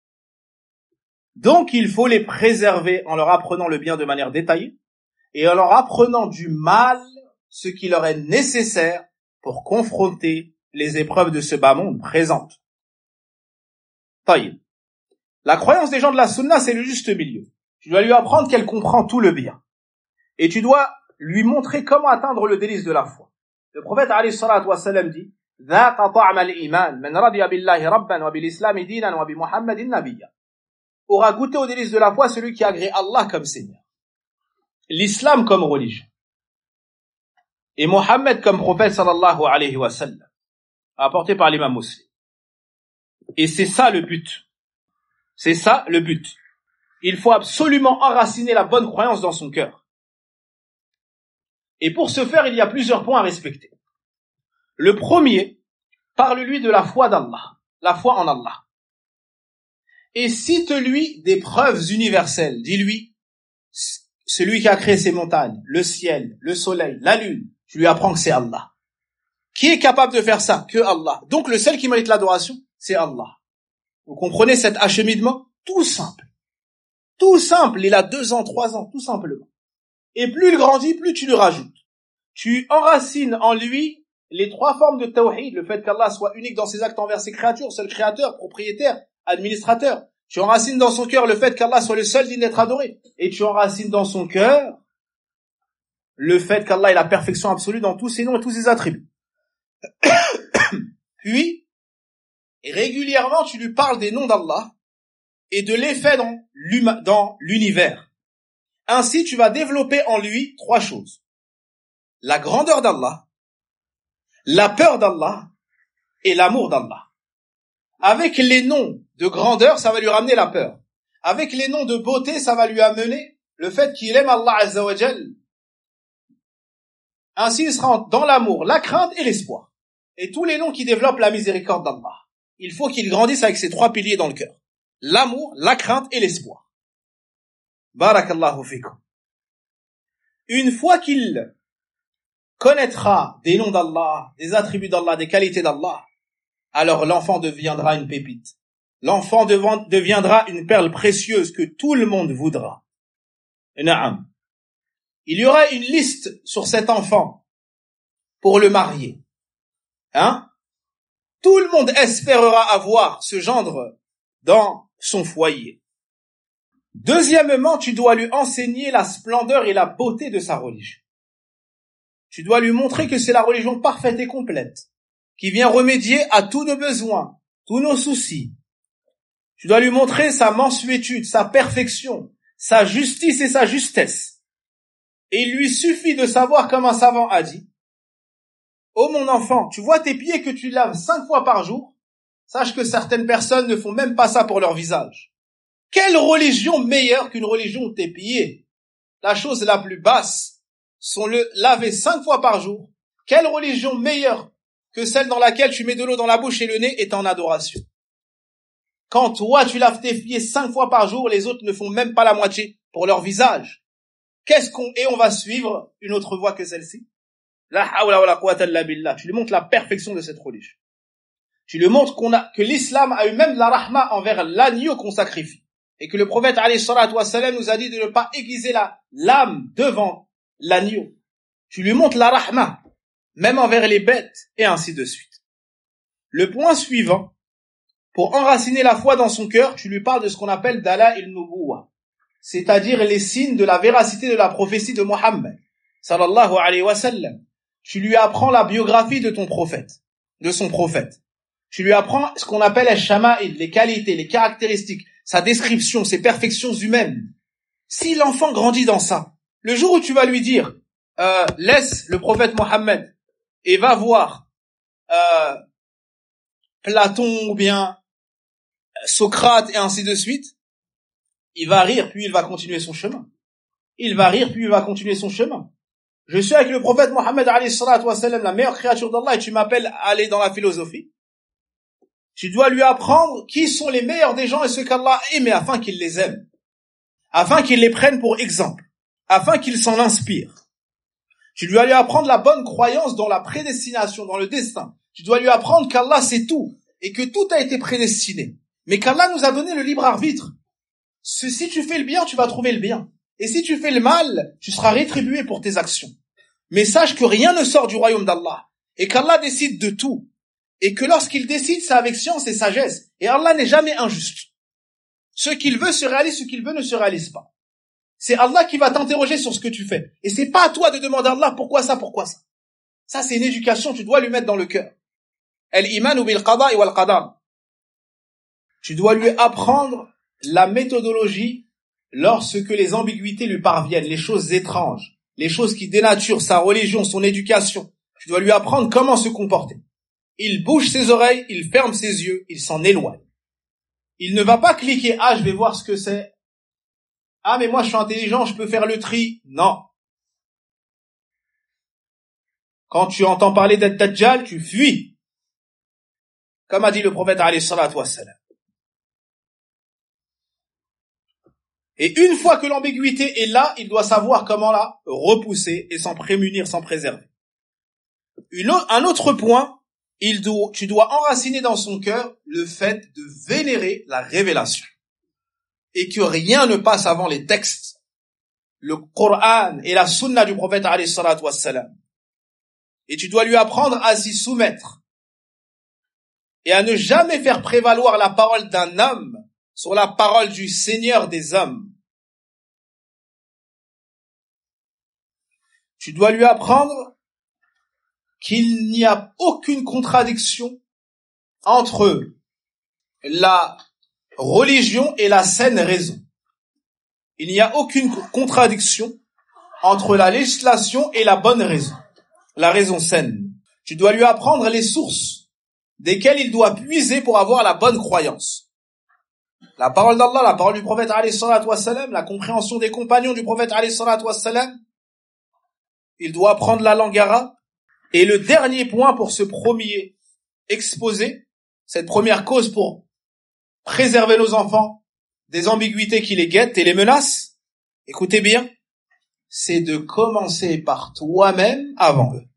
Donc, il faut les préserver en leur apprenant le bien de manière détaillée et en leur apprenant du mal ce qui leur est nécessaire pour confronter les épreuves de ce bas monde présentes. Taïb. La croyance des gens de la sunna, c'est le juste milieu. Tu dois lui apprendre qu'elle comprend tout le bien. Et tu dois lui montrer comment atteindre le délice de la foi. Le prophète alayhi salatu wa sallam dit ذاق طعم الإيمان من رضي بالله ربا وبالإسلام دينا وبمحمد نبيا. Aura goûté au délice de la foi celui qui agrée Allah comme Seigneur, l'islam comme religion, et Mohammed comme prophète sallallahu alayhi wa sallam, apporté par l'imam Muslim. Et c'est ça le but. C'est ça le but. Il faut absolument enraciner la bonne croyance dans son cœur. Et pour ce faire, il y a plusieurs points à respecter. Le premier, parle-lui de la foi d'Allah, la foi en Allah. Et cite-lui des preuves universelles. Dis-lui, celui qui a créé ces montagnes, le ciel, le soleil, la lune, tu lui apprends que c'est Allah. Qui est capable de faire ça? Que Allah. Donc le seul qui mérite l'adoration, c'est Allah. Vous comprenez cet acheminement? Tout simple. Tout simple. Il a 2 ans, 3 ans, tout simplement. Et plus il grandit, plus tu le rajoutes. Tu enracines en lui les 3 formes de tawhid, le fait qu'Allah soit unique dans ses actes envers ses créatures, seul créateur, propriétaire, administrateur. Tu enracines dans son cœur le fait qu'Allah soit le seul digne d'être adoré. Et tu enracines dans son cœur le fait qu'Allah est la perfection absolue dans tous ses noms et tous ses attributs. Puis, régulièrement, tu lui parles des noms d'Allah et de l'effet dans l'univers. Ainsi, tu vas développer en lui 3 choses. La grandeur d'Allah, la peur d'Allah et l'amour d'Allah. Avec les noms de grandeur, ça va lui ramener la peur. Avec les noms de beauté, ça va lui amener le fait qu'il aime Allah Azza wa Jal. Ainsi, il sera dans l'amour, la crainte et l'espoir. Et tous les noms qui développent la miséricorde d'Allah. Il faut qu'il grandisse avec ces 3 piliers dans le cœur. L'amour, la crainte et l'espoir. Barakallahu fikum. Une fois qu'il connaîtra des noms d'Allah, des attributs d'Allah, des qualités d'Allah, alors l'enfant deviendra une pépite. L'enfant deviendra une perle précieuse que tout le monde voudra. Na'am. Il y aura une liste sur cet enfant pour le marier. Tout le monde espérera avoir ce gendre dans son foyer. Deuxièmement, tu dois lui enseigner la splendeur et la beauté de sa religion. Tu dois lui montrer que c'est la religion parfaite et complète, qui vient remédier à tous nos besoins, tous nos soucis. Tu dois lui montrer sa mansuétude, sa perfection, sa justice et sa justesse. Et il lui suffit de savoir, comme un savant a dit, « Oh mon enfant, tu vois tes pieds que tu laves 5 fois par jour? Sache que certaines personnes ne font même pas ça pour leur visage. Quelle religion meilleure qu'une religion où tes pieds, la chose la plus basse, sont le laver 5 fois par jour? Quelle religion meilleure que celle dans laquelle tu mets de l'eau dans la bouche et le nez est en adoration? Quand toi tu laves tes pieds 5 fois par jour, les autres ne font même pas la moitié pour leur visage. Et on va suivre une autre voie que celle-ci. La hawla wa la quwwata illa billah. Tu lui montres la perfection de cette religion. Tu lui montres que l'islam a eu même de la rahma envers l'agneau qu'on sacrifie. Et que le prophète alayhi salatu wa salam nous a dit de ne pas aiguiser l'âme devant l'agneau. Tu lui montres la rahma, même envers les bêtes, et ainsi de suite. Le point suivant, pour enraciner la foi dans son cœur, tu lui parles de ce qu'on appelle Dala'il Nubuwah, c'est-à-dire les signes de la véracité de la prophétie de Mohammed, sallallahu alayhi wa sallam. Tu lui apprends la biographie de ton prophète, de son prophète. Tu lui apprends ce qu'on appelle al-shama'il, les qualités, les caractéristiques, sa description, ses perfections humaines. Si l'enfant grandit dans ça, le jour où tu vas lui dire, laisse le prophète Mohammed et va voir Platon ou bien Socrate et ainsi de suite, il va rire puis il va continuer son chemin. Il va rire puis il va continuer son chemin. Je suis avec le prophète Mohammed alayhi salatu wa sallam, la meilleure créature d'Allah, et tu m'appelles à aller dans la philosophie. Tu dois lui apprendre qui sont les meilleurs des gens et ceux qu'Allah a aimés afin qu'il les aime, afin qu'il les prenne pour exemple, afin qu'il s'en inspire. Tu dois lui apprendre la bonne croyance dans la prédestination, dans le destin. Tu dois lui apprendre qu'Allah c'est tout et que tout a été prédestiné, mais qu'Allah nous a donné le libre arbitre. Si tu fais le bien, tu vas trouver le bien. Et si tu fais le mal, tu seras rétribué pour tes actions. Mais sache que rien ne sort du royaume d'Allah. Et qu'Allah décide de tout. Et que lorsqu'il décide, c'est avec science et sagesse. Et Allah n'est jamais injuste. Ce qu'il veut se réalise, ce qu'il veut ne se réalise pas. C'est Allah qui va t'interroger sur ce que tu fais. Et c'est pas à toi de demander à Allah pourquoi ça, pourquoi ça. Ça, c'est une éducation, tu dois lui mettre dans le cœur. Al-imanu bil qada'i wal qadar. Tu dois lui apprendre la méthodologie lorsque les ambiguïtés lui parviennent, les choses étranges, les choses qui dénaturent sa religion, son éducation. Tu dois lui apprendre comment se comporter. Il bouge ses oreilles, il ferme ses yeux, il s'en éloigne. Il ne va pas cliquer, je vais voir ce que c'est. Mais moi je suis intelligent, je peux faire le tri. Non. Quand tu entends parler d'Ad-Dajjal, tu fuis. Comme a dit le prophète alayhi salatu wassalam. Et une fois que l'ambiguïté est là, il doit savoir comment la repousser et s'en prémunir, s'en préserver. Un autre point, tu dois enraciner dans son cœur le fait de vénérer la révélation. Et que rien ne passe avant les textes, le Coran et la sunna du prophète alayhi salatu wassalam. Et tu dois lui apprendre à s'y soumettre. Et à ne jamais faire prévaloir la parole d'un homme sur la parole du Seigneur des hommes. Tu dois lui apprendre qu'il n'y a aucune contradiction entre la religion et la saine raison. Il n'y a aucune contradiction entre la législation et la bonne raison, la raison saine. Tu dois lui apprendre les sources desquelles il doit puiser pour avoir la bonne croyance. La parole d'Allah, la parole du prophète alayhi salatu wassalam, la compréhension des compagnons du prophète alayhi salatu wassalam. Il doit apprendre la langue arabe. Et le dernier point pour ce premier exposé, cette première cause pour préserver nos enfants des ambiguïtés qui les guettent et les menacent, écoutez bien, c'est de commencer par toi-même avant eux.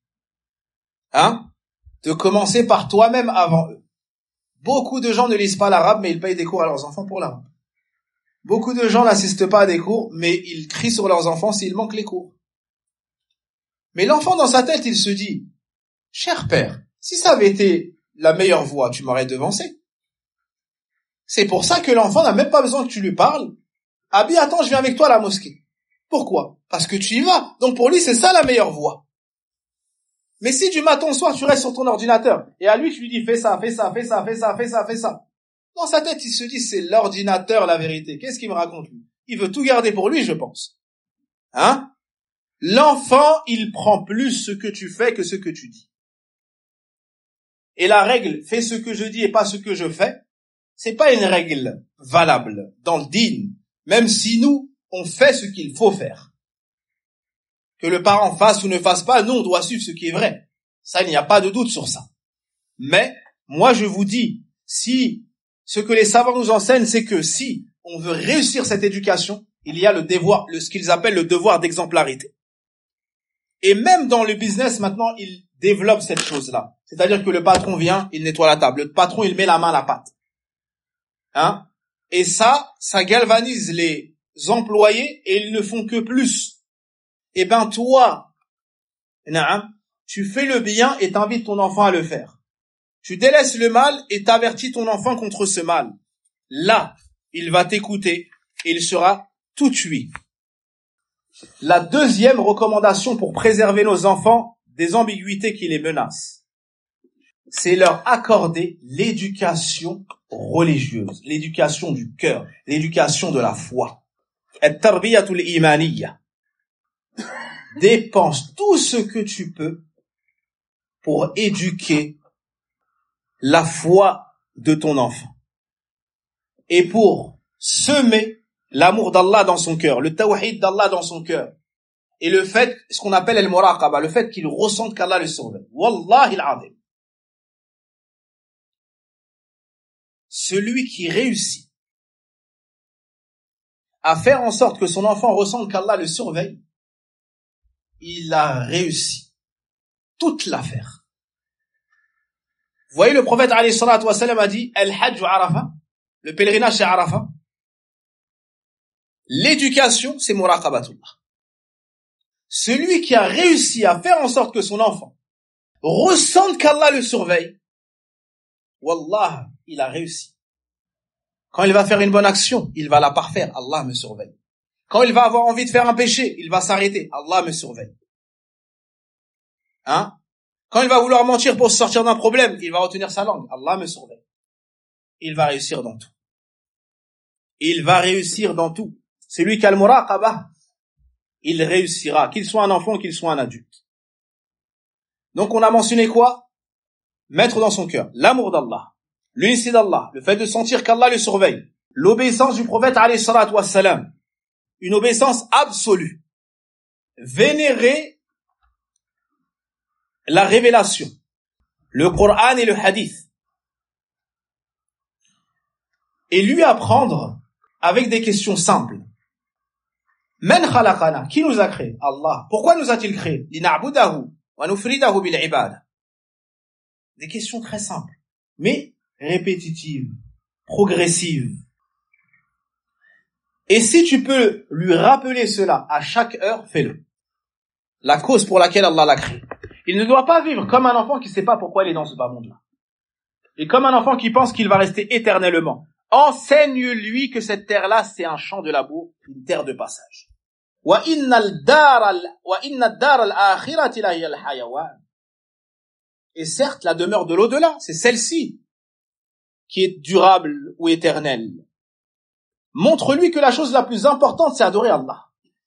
De commencer par toi-même avant eux. Beaucoup de gens ne lisent pas l'arabe, mais ils payent des cours à leurs enfants pour l'arabe. Beaucoup de gens n'assistent pas à des cours, mais ils crient sur leurs enfants s'ils manquent les cours. Mais l'enfant dans sa tête, il se dit, cher père, si ça avait été la meilleure voie, tu m'aurais devancé. C'est pour ça que l'enfant n'a même pas besoin que tu lui parles. Abi, attends, je viens avec toi à la mosquée. Pourquoi? Parce que tu y vas. Donc pour lui, c'est ça la meilleure voie. Mais si du matin au soir, tu restes sur ton ordinateur, et à lui, tu lui dis, fais ça, fais ça, fais ça, fais ça, fais ça, fais ça. Dans sa tête, il se dit, c'est l'ordinateur la vérité. Qu'est-ce qu'il me raconte, lui? Il veut tout garder pour lui, je pense. L'enfant, il prend plus ce que tu fais que ce que tu dis. Et la règle, fais ce que je dis et pas ce que je fais, c'est pas une règle valable dans le dîn, même si nous, on fait ce qu'il faut faire. Que le parent fasse ou ne fasse pas, nous, on doit suivre ce qui est vrai. Ça, il n'y a pas de doute sur ça. Mais, moi, je vous dis, si ce que les savants nous enseignent, c'est que si on veut réussir cette éducation, il y a ce qu'ils appellent le devoir d'exemplarité. Et même dans le business, maintenant, ils développent cette chose-là. C'est-à-dire que le patron vient, il nettoie la table. Le patron, il met la main à la pâte. Et ça galvanise les employés et ils ne font que plus. Eh ben, toi, tu fais le bien et t'invites ton enfant à le faire. Tu délaisses le mal et t'avertis ton enfant contre ce mal. Là, il va t'écouter et il sera tout oui. La deuxième recommandation pour préserver nos enfants des ambiguïtés qui les menacent, c'est leur accorder l'éducation religieuse, l'éducation du cœur, l'éducation de la foi. At-tarbiyatul imaniyya. Dépense tout ce que tu peux pour éduquer la foi de ton enfant et pour semer l'amour d'Allah dans son cœur, le tawhid d'Allah dans son cœur et le fait, ce qu'on appelle al-muraqaba, le fait qu'il ressente qu'Allah le surveille. Wallahi al-azim. Celui qui réussit à faire en sorte que son enfant ressente qu'Allah le surveille, il a réussi toute l'affaire. Vous voyez, le prophète alayhi salatu wa sallam a dit Al-Hajj Arafa, le pèlerinage c'est Arafa. L'éducation, c'est muraqabatullah. Celui qui a réussi à faire en sorte que son enfant ressente qu'Allah le surveille, wallah, il a réussi. Quand il va faire une bonne action, il va la parfaire, Allah me surveille. Quand il va avoir envie de faire un péché, il va s'arrêter, Allah me surveille. Quand il va vouloir mentir pour se sortir d'un problème, il va retenir sa langue, Allah me surveille. Il va réussir dans tout. Il va réussir dans tout. Celui qui a le muraqabah, il réussira, qu'il soit un enfant, qu'il soit un adulte. Donc on a mentionné quoi? Mettre dans son cœur l'amour d'Allah, l'unicité d'Allah, le fait de sentir qu'Allah le surveille, l'obéissance du prophète alayhi salatu wassalam, une obéissance absolue, vénérer la révélation, le Coran et le Hadith, et lui apprendre avec des questions simples. Man khalaqana, qui nous a créé? Allah. Pourquoi nous a-t-il créé? Lina'budahu wa nufridahu bil ibada. Des questions très simples, mais répétitives, progressives. Et si tu peux lui rappeler cela à chaque heure, fais-le. La cause pour laquelle Allah l'a créé. Il ne doit pas vivre comme un enfant qui ne sait pas pourquoi il est dans ce bas monde-là. Et comme un enfant qui pense qu'il va rester éternellement. Enseigne-lui que cette terre-là, c'est un champ de labour, une terre de passage. Wa inna ad-dar al-akhirati la hiya al-hayawan. Et certes, la demeure de l'au-delà, c'est celle-ci. qui est durable ou éternel. Montre-lui que la chose la plus importante, c'est adorer Allah.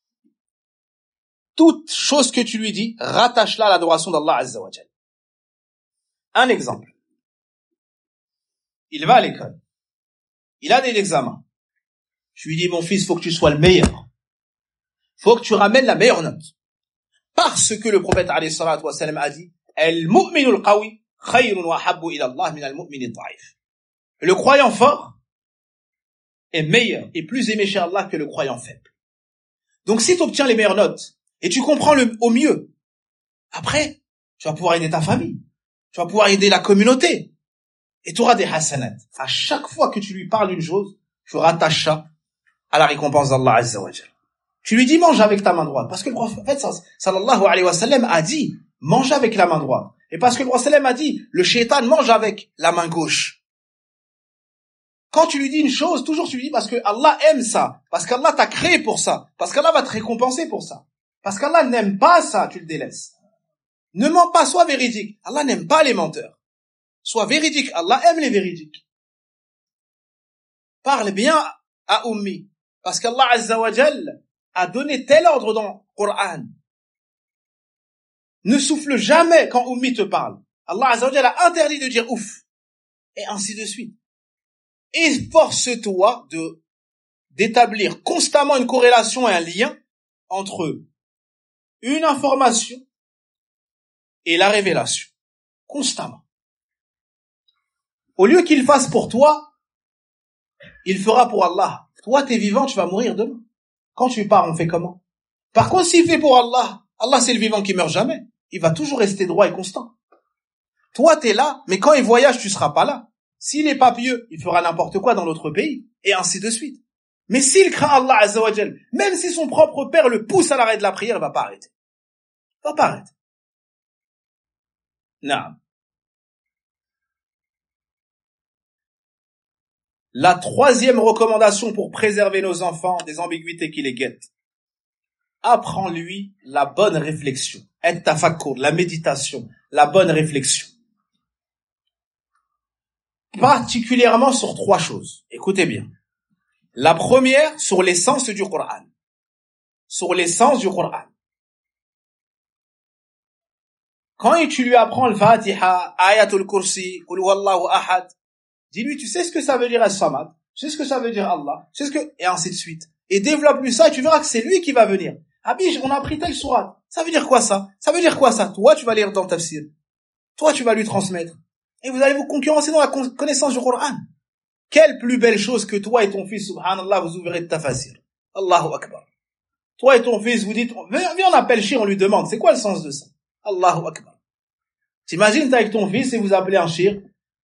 Toute chose que tu lui dis, rattache-la à l'adoration d'Allah Azza wa Jal. Un exemple. Il va à l'école. Il a des examens. Je lui dis, mon fils, faut que tu sois le meilleur. Faut que tu ramènes la meilleure note. Parce que le prophète alayhi salatu wa sallam a dit, al-mu'minu al-qawi khayrun wa habbu ila Allah min al-mu'min al-da'if. Le croyant fort est meilleur et plus aimé chez Allah que le croyant faible. Donc si tu obtiens les meilleures notes et tu comprends au mieux, après, tu vas pouvoir aider ta famille, tu vas pouvoir aider la communauté et tu auras des hasanat. À chaque fois que tu lui parles d'une chose, tu rattaches ça à la récompense d'Allah Azza wa Jal. Tu lui dis mange avec ta main droite parce que le prophète sallallahu alayhi wa sallam a dit mange avec la main droite et parce que le prophète sallam a dit le shaitan mange avec la main gauche. Quand tu lui dis une chose, toujours tu lui dis parce que Allah aime ça, parce qu'Allah t'a créé pour ça, parce qu'Allah va te récompenser pour ça. Parce qu'Allah n'aime pas ça, tu le délaisses. Ne mens pas, sois véridique. Allah n'aime pas les menteurs. Sois véridique, Allah aime les véridiques. Parle bien à Ummi, parce qu'Allah Azza wa Jal a donné tel ordre dans le Coran. Ne souffle jamais quand Ummi te parle. Allah Azza wa Jal a interdit de dire ouf. Et ainsi de suite. Efforce-toi d'établir constamment une corrélation et un lien entre une information et la révélation. Constamment. Au lieu qu'il fasse pour toi, il fera pour Allah. Toi, t'es vivant, tu vas mourir demain. Quand tu pars, on fait comment? Par contre, s'il fait pour Allah, Allah c'est le vivant qui meurt jamais. Il va toujours rester droit et constant. Toi, t'es là, mais quand il voyage, tu seras pas là. S'il est pas pieux, il fera n'importe quoi dans l'autre pays, et ainsi de suite. Mais s'il craint Allah Azza wa Jal, même si son propre père le pousse à l'arrêt de la prière, il va pas arrêter. Il va pas arrêter. Non. La troisième recommandation pour préserver nos enfants des ambiguïtés qui les guettent. Apprends-lui la bonne réflexion. At-tafakkur, la méditation, la bonne réflexion. Particulièrement sur trois choses. Écoutez bien. La première, sur l'essence du Coran. Sur l'essence du Coran. Quand tu lui apprends le Fatiha, Ayatul Kursi, Qul huwallahu ahad, dis-lui, tu sais ce que ça veut dire As-Samad, tu sais ce que ça veut dire Allah, tu sais ce que, et ainsi de suite. Et développe-lui ça et tu verras que c'est lui qui va venir. Ah biche, on a appris telle sourate. Ça veut dire quoi ça? Ça veut dire quoi ça? Toi, tu vas lire dans le tafsir. Toi, tu vas lui transmettre. Et vous allez vous concurrencer dans la connaissance du Coran. Quelle plus belle chose que toi et ton fils, subhanallah, vous ouvrez de tafsir. Allahu Akbar. Toi et ton fils, vous dites, viens on appelle Shir, on lui demande, c'est quoi le sens de ça? Allahu Akbar. T'imagines, t'es avec ton fils et vous appelez un Shir.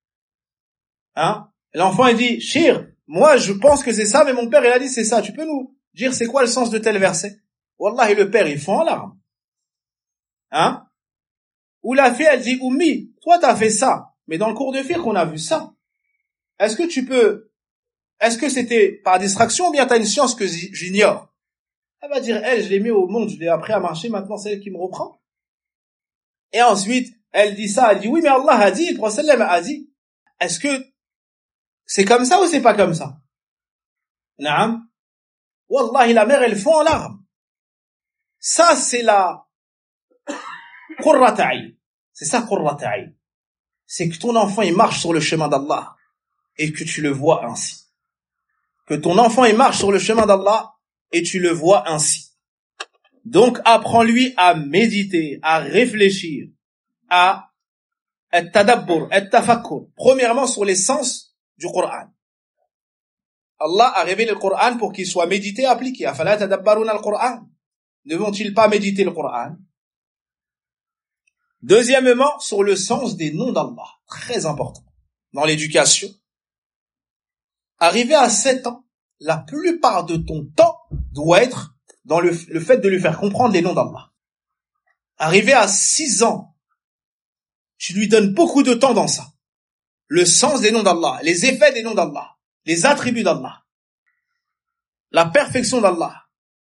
Hein? L'enfant, il dit, Shir, moi, je pense que c'est ça, mais mon père, il a dit c'est ça. Tu peux nous dire c'est quoi le sens de tel verset? Wallah, et le père, il fond en larmes. Hein? Ou la fille, elle dit, Oummi, toi, t'as fait ça. Mais dans le cours de fiqh, on a vu ça. Est-ce que c'était par distraction ou bien t'as une science que j'ignore? Elle va dire, je l'ai mis au monde, je l'ai appris à marcher, maintenant c'est elle qui me reprend. Et ensuite, elle dit ça, elle dit, oui, mais Allah a dit, le prophète sallam a dit. Est-ce que c'est comme ça ou c'est pas comme ça? Naam. Wallahi, la mère, elle fond en larmes. Ça, c'est la qurrat a'yn. C'est ça, qurrat a'yn. C'est que ton enfant, il marche sur le chemin d'Allah et que tu le vois ainsi. Que ton enfant, il marche sur le chemin d'Allah et tu le vois ainsi. Donc, apprends-lui à méditer, à réfléchir, à at-tadabbur, at-tafakkur. Premièrement, sur l'essence du Coran. Allah a révélé le Coran pour qu'il soit médité et appliqué. Afala tadabbaruna al-Coran. Ne vont-ils pas méditer le Coran? Deuxièmement, sur le sens des noms d'Allah. Très important. Dans l'éducation. Arrivé à 7 ans, la plupart de ton temps doit être dans le fait de lui faire comprendre les noms d'Allah. Arrivé à 6 ans, tu lui donnes beaucoup de temps dans ça. Le sens des noms d'Allah, les effets des noms d'Allah, les attributs d'Allah, la perfection d'Allah.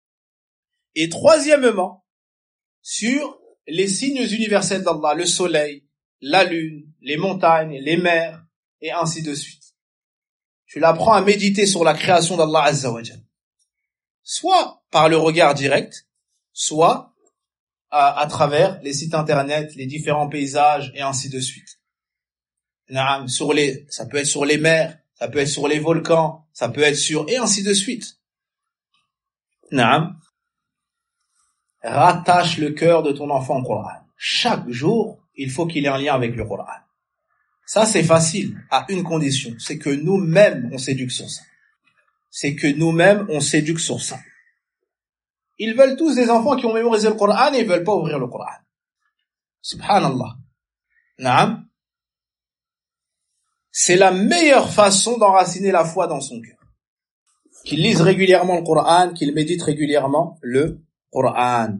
Et troisièmement, sur les signes universels d'Allah, le soleil, la lune, les montagnes, les mers, et ainsi de suite. tu l'apprends à méditer sur la création d'Allah Azza wa Jal. Soit par le regard direct, soit à travers les sites internet, les différents paysages et ainsi de suite. Ça peut être sur les mers, ça peut être sur les volcans, ça peut être sur et ainsi de suite. Rattache le cœur de ton enfant au Coran. Chaque jour, il faut qu'il ait un lien avec le Coran. Ça, c'est facile, à une condition, c'est que nous-mêmes, on s'éduque sur ça. Ils veulent tous des enfants qui ont mémorisé le Coran et ils veulent pas ouvrir le Coran. Subhanallah. Naam. C'est la meilleure façon d'enraciner la foi dans son cœur. Qu'ils lisent régulièrement le Coran, qu'ils méditent régulièrement le Coran.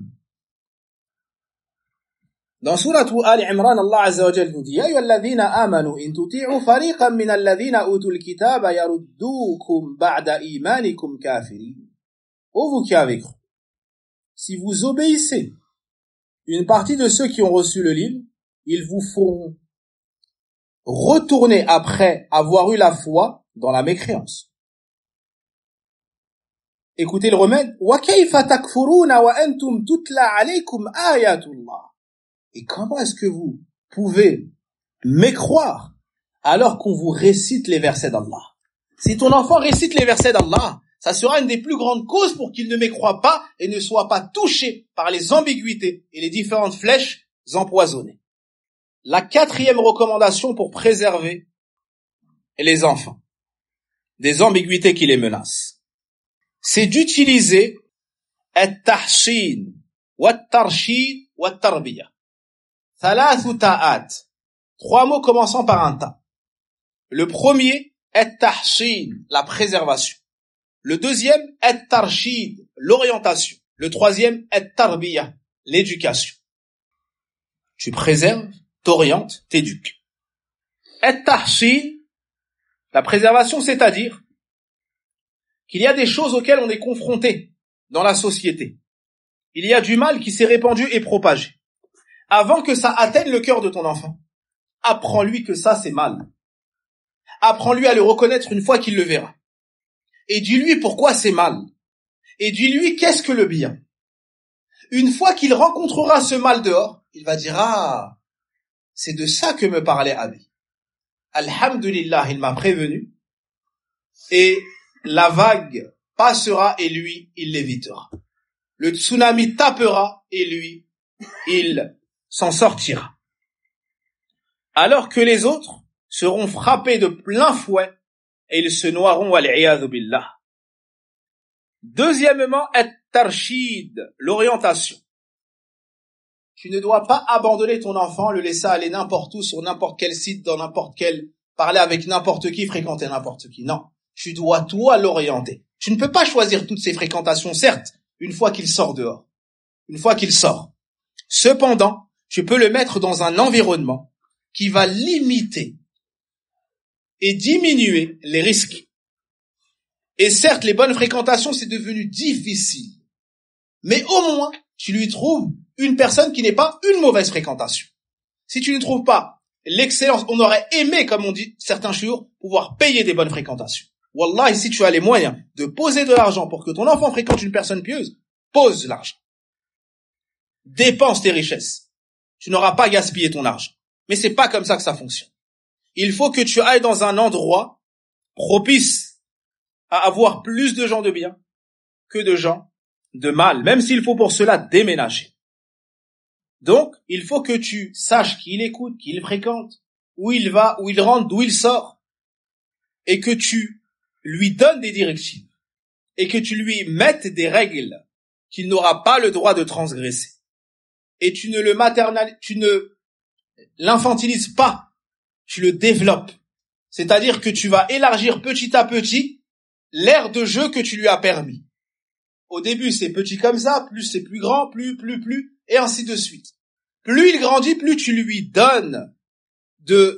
Dans sourate Ali Imran, Allah Azza wa Jalla nous dit: Ya ayyuhalladhina amanu in tuti'u fariqan min alladhina utul kitaba yaruddukum ba'da imanikum kafirin. Ô vous qui avez cru, si vous obéissez une partie de ceux qui ont reçu le livre, ils vous feront retourner après avoir eu la foi dans la mécréance. Écoutez le remède. Wa kayfa takfuruna wa antum tutla alaykum ayatullah. Et comment est-ce que vous pouvez mécroire alors qu'on vous récite les versets d'Allah? Si ton enfant récite les versets d'Allah, ça sera une des plus grandes causes pour qu'il ne mécroie pas et ne soit pas touché par les ambiguïtés et les différentes flèches empoisonnées. La 4e recommandation pour préserver les enfants des ambiguïtés qui les menacent, c'est d'utiliser at-tahsin wa at-tarshid wa at-tarbiyah. Thalathu ta'at. 3 mots commençant par un ta. Le premier, at-tahsin, la préservation. Le deuxième, at-tarshid, l'orientation. Le troisième, at-tarbiyah, l'éducation. Tu préserves, t'orientes, t'éduques. At-tahsin, la préservation, c'est-à-dire qu'il y a des choses auxquelles on est confronté dans la société. Il y a du mal qui s'est répandu et propagé. Avant que ça atteigne le cœur de ton enfant, apprends-lui que ça c'est mal. Apprends-lui à le reconnaître une fois qu'il le verra. Et dis-lui pourquoi c'est mal. Et dis-lui qu'est-ce que le bien. Une fois qu'il rencontrera ce mal dehors, il va dire: ah, c'est de ça que me parlait Abi. Alhamdulillah, il m'a prévenu. Et la vague passera et lui, il l'évitera. Le tsunami tapera et lui, il s'en sortira. Alors que les autres seront frappés de plein fouet et ils se noieront wal-'iyadhu billah. Deuxièmement, at-tarshid, l'orientation. Tu ne dois pas abandonner ton enfant, le laisser aller n'importe où, sur n'importe quel site, dans n'importe quel, parler avec n'importe qui, fréquenter n'importe qui. Non. Tu dois, toi, l'orienter. Tu ne peux pas choisir toutes ces fréquentations, certes, une fois qu'il sort dehors. Une fois qu'il sort. Cependant, tu peux le mettre dans un environnement qui va limiter et diminuer les risques. Et certes, les bonnes fréquentations, c'est devenu difficile. Mais au moins, tu lui trouves une personne qui n'est pas une mauvaise fréquentation. Si tu ne trouves pas l'excellence, on aurait aimé, comme on dit certains jours, pouvoir payer des bonnes fréquentations. Wallah, si tu as les moyens de poser de l'argent pour que ton enfant fréquente une personne pieuse, pose l'argent. Dépense tes richesses. Tu n'auras pas gaspillé ton argent. Mais c'est pas comme ça que ça fonctionne. Il faut que tu ailles dans un endroit propice à avoir plus de gens de bien que de gens de mal, même s'il faut pour cela déménager. Donc, il faut que tu saches qui il écoute, qui il fréquente, où il va, où il rentre, d'où il sort, et que tu lui donnes des directives, et que tu lui mettes des règles qu'il n'aura pas le droit de transgresser. Et tu ne l'infantilises pas, tu le développes. C'est-à-dire que tu vas élargir petit à petit l'aire de jeu que tu lui as permis. Au début, c'est petit comme ça, plus c'est plus grand, plus, et ainsi de suite. Plus il grandit, plus tu lui donnes de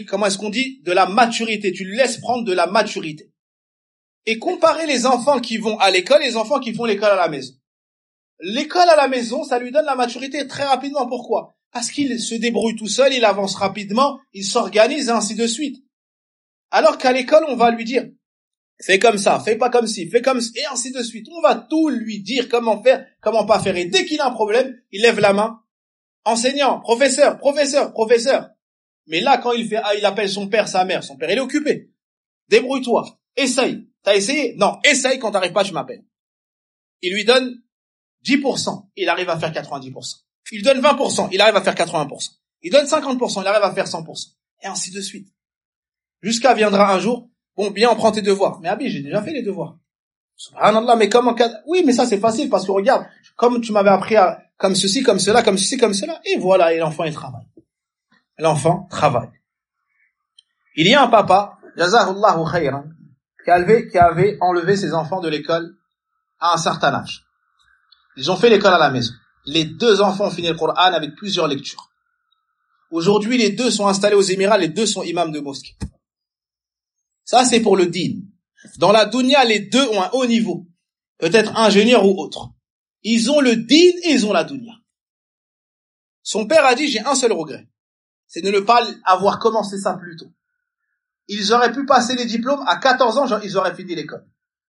la maturité. Tu lui laisses prendre de la maturité. Et comparer les enfants qui vont à l'école et les enfants qui font l'école à la maison. L'école à la maison, ça lui donne la maturité très rapidement. Pourquoi? Parce qu'il se débrouille tout seul, il avance rapidement, il s'organise et ainsi de suite. Alors qu'à l'école, on va lui dire, Fais comme ça, fais pas comme ci, fais comme ci, et ainsi de suite. On va tout lui dire comment faire, comment pas faire. Et dès qu'il a un problème, il lève la main. Enseignant, professeur, professeur, professeur. Mais là, quand il appelle son père, sa mère. Son père, il est occupé. Débrouille-toi. Essaye. T'as essayé? Non. Essaye. Quand t'arrives pas, tu m'appelles. Il lui donne 10%. Il arrive à faire 90%. Il donne 20%. Il arrive à faire 80%. Il donne 50%. Il arrive à faire 100%. Et ainsi de suite. Jusqu'à viendra un jour. Bon, bien, on prend tes devoirs. Mais Abi, j'ai déjà fait les devoirs. Subhanallah, mais comment, oui, mais ça, c'est facile parce que regarde, comme tu m'avais appris comme ceci, comme cela, comme ceci, comme cela. Et voilà. Et l'enfant, il travaille. L'enfant travaille. Il y a un papa, Jazahullahu khayran, qui avait enlevé ses enfants de l'école à un certain âge. Ils ont fait l'école à la maison. Les 2 enfants ont fini le Coran avec plusieurs lectures. Aujourd'hui, les 2 sont installés aux Émirats, les 2 sont imams de mosquée. Ça, c'est pour le din. Dans la dunya, les 2 ont un haut niveau. Peut-être ingénieur ou autre. Ils ont le din et ils ont la dunya. Son père a dit, j'ai un seul regret. C'est de ne pas avoir commencé ça plus tôt. Ils auraient pu passer les diplômes à 14 ans, ils auraient fini l'école.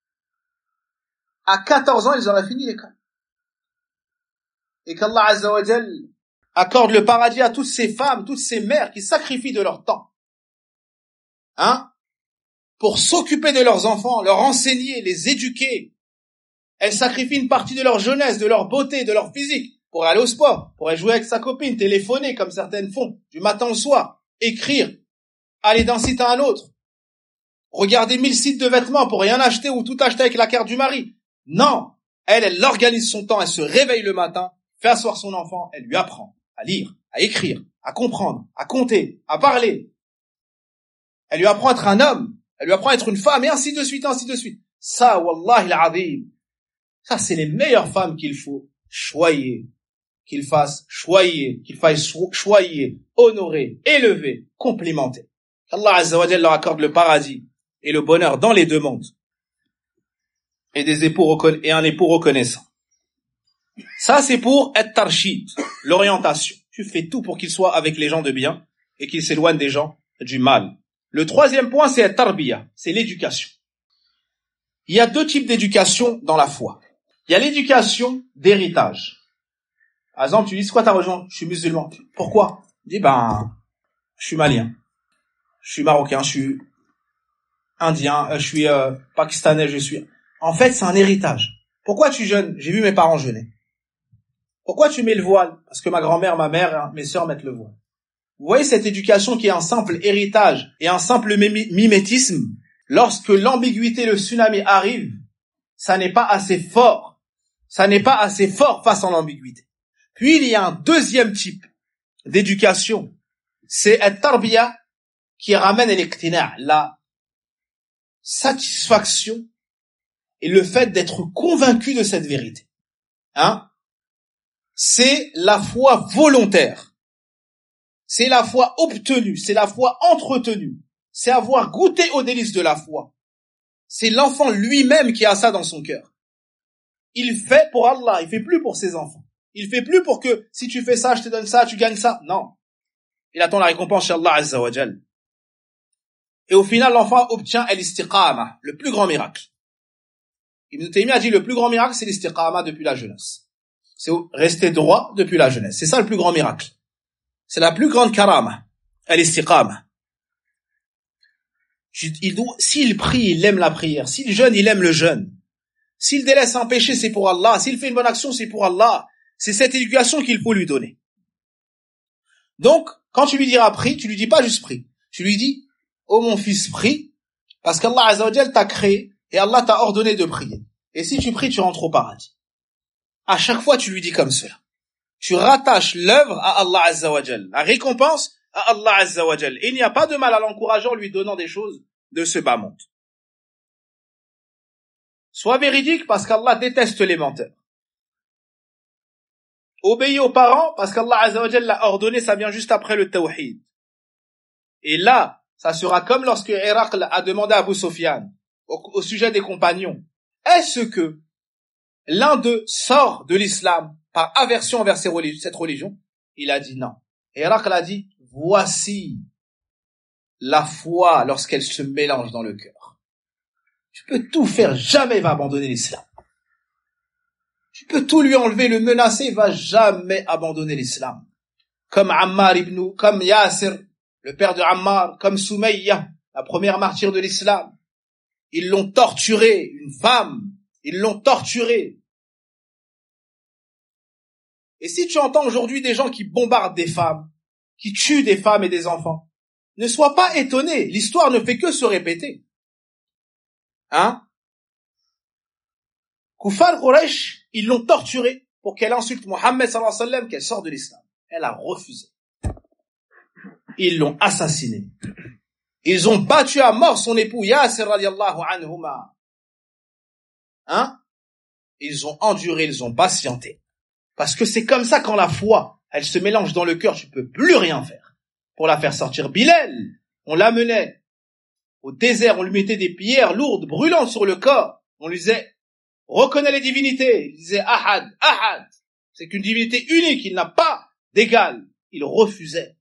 À 14 ans, ils auraient fini l'école. Et qu'Allah Azza wa Jal accorde le paradis à toutes ces femmes, toutes ces mères qui sacrifient de leur temps. Pour s'occuper de leurs enfants, leur enseigner, les éduquer. Elles sacrifient une partie de leur jeunesse, de leur beauté, de leur physique, pour aller au sport, pour aller jouer avec sa copine, téléphoner comme certaines font, du matin au soir, écrire, aller d'un site à un autre, regarder 1000 sites de vêtements pour rien acheter ou tout acheter avec la carte du mari. Non, elle organise son temps, elle se réveille le matin, fait asseoir son enfant, elle lui apprend à lire, à écrire, à comprendre, à compter, à parler. Elle lui apprend à être un homme, elle lui apprend à être une femme, et ainsi de suite, ainsi de suite. Ça, wallahi l'azim, ça c'est les meilleures femmes qu'il faut choyer, qu'il fasse choyer, honorer, élever, complimenter. Allah Azza wa Jalla leur accorde le paradis et le bonheur dans les 2 mondes. Et et un époux reconnaissant. Ça, c'est pour at-tarshid, l'orientation. Tu fais tout pour qu'il soit avec les gens de bien et qu'il s'éloigne des gens du mal. Le 3e point, c'est at-tarbiya, c'est l'éducation. Il y a 2 types d'éducation dans la foi. Il y a l'éducation d'héritage. Par exemple, tu dis, c'est quoi ta religion? Je suis musulman. Pourquoi? Tu dis, je suis malien. Je suis marocain, je suis indien, je suis pakistanais, En fait, c'est un héritage. Pourquoi tu jeûnes? J'ai vu mes parents jeûner. Pourquoi tu mets le voile? Parce que ma grand-mère, ma mère, mes sœurs mettent le voile. Vous voyez cette éducation qui est un simple héritage et un simple mimétisme. Lorsque l'ambiguïté, le tsunami arrive, ça n'est pas assez fort. Ça n'est pas assez fort face à l'ambiguïté. Puis il y a un 2e type d'éducation. C'est at-tarbiya qui ramène l'iqtina', la satisfaction et le fait d'être convaincu de cette vérité. C'est la foi volontaire. C'est la foi obtenue, c'est la foi entretenue. C'est avoir goûté aux délices de la foi. C'est l'enfant lui-même qui a ça dans son cœur. Il fait pour Allah, il fait plus pour ses enfants. Il fait plus pour que si tu fais ça, je te donne ça, tu gagnes ça. Non. Il attend la récompense chez Allah Azza wa Jal. Et au final, l'enfant obtient l'istiqama, le plus grand miracle. Ibn Taymiyyah a dit le plus grand miracle, c'est l'istiqama depuis la jeunesse. C'est rester droit depuis la jeunesse. C'est ça le plus grand miracle. C'est la plus grande karama, l'istiqama. S'il prie, il aime la prière. S'il jeûne, il aime le jeûne. S'il délaisse un péché, c'est pour Allah. S'il fait une bonne action, c'est pour Allah. C'est cette éducation qu'il faut lui donner. Donc, quand tu lui diras prie, tu lui dis pas juste prie. Tu lui dis, oh mon fils, prie, parce qu'Allah Azza wa Jal t'a créé et Allah t'a ordonné de prier. Et si tu pries, tu rentres au paradis. À chaque fois, tu lui dis comme cela. Tu rattaches l'œuvre à Allah Azza wa Jal. La récompense à Allah Azza wa Jal. Et il n'y a pas de mal à l'encourager en lui donnant des choses de ce bas monde. Sois véridique parce qu'Allah déteste les menteurs. Obéis aux parents parce qu'Allah Azza wa Jal l'a ordonné, ça vient juste après le tawhid. Et là, ça sera comme lorsque Héraclius a demandé à Abu Sufyan au sujet des compagnons. Est-ce que l'un d'eux sort de l'islam par aversion envers cette religion? Il a dit non. Héraclius a dit, voici la foi lorsqu'elle se mélange dans le cœur. Tu peux tout faire, jamais il va abandonner l'islam. Tu peux tout lui enlever, le menacer, il va jamais abandonner l'islam. Comme comme Yasser, le père de Ammar, comme Soumaïa, la première martyre de l'islam. Ils l'ont torturé, une femme, ils l'ont torturé. Et si tu entends aujourd'hui des gens qui bombardent des femmes, qui tuent des femmes et des enfants, ne sois pas étonné, l'histoire ne fait que se répéter. Koufar Quraysh, ils l'ont torturée pour qu'elle insulte Mohammed sallallahu alayhi wa sallam, qu'elle sorte de l'islam. Elle a refusé. Ils l'ont assassinée. Ils ont battu à mort son époux Yasser radiyallahu anhuma. Ils ont enduré, ils ont patienté. Parce que c'est comme ça quand la foi, elle se mélange dans le cœur, tu peux plus rien faire. Pour la faire sortir, Bilal, on l'amenait au désert, on lui mettait des pierres lourdes, brûlantes sur le corps. On lui disait, reconnais les divinités. Il disait, Ahad, Ahad. C'est qu'une divinité unique, il n'a pas d'égal. Il refusait.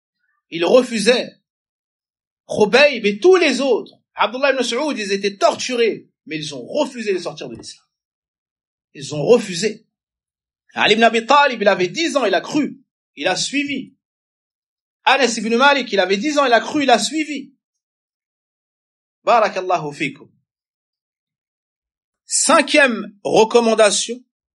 Khubayb et tous les autres, Abdullah ibn Mas'ud, ils étaient torturés, mais ils ont refusé de sortir de l'islam. Ils ont refusé. Ali ibn Abi Talib, il avait 10 ans, il a cru, il a suivi. Anas ibn Malik, il avait 10 ans, il a cru, il a suivi. Barakallahu fikum. 5e recommandation,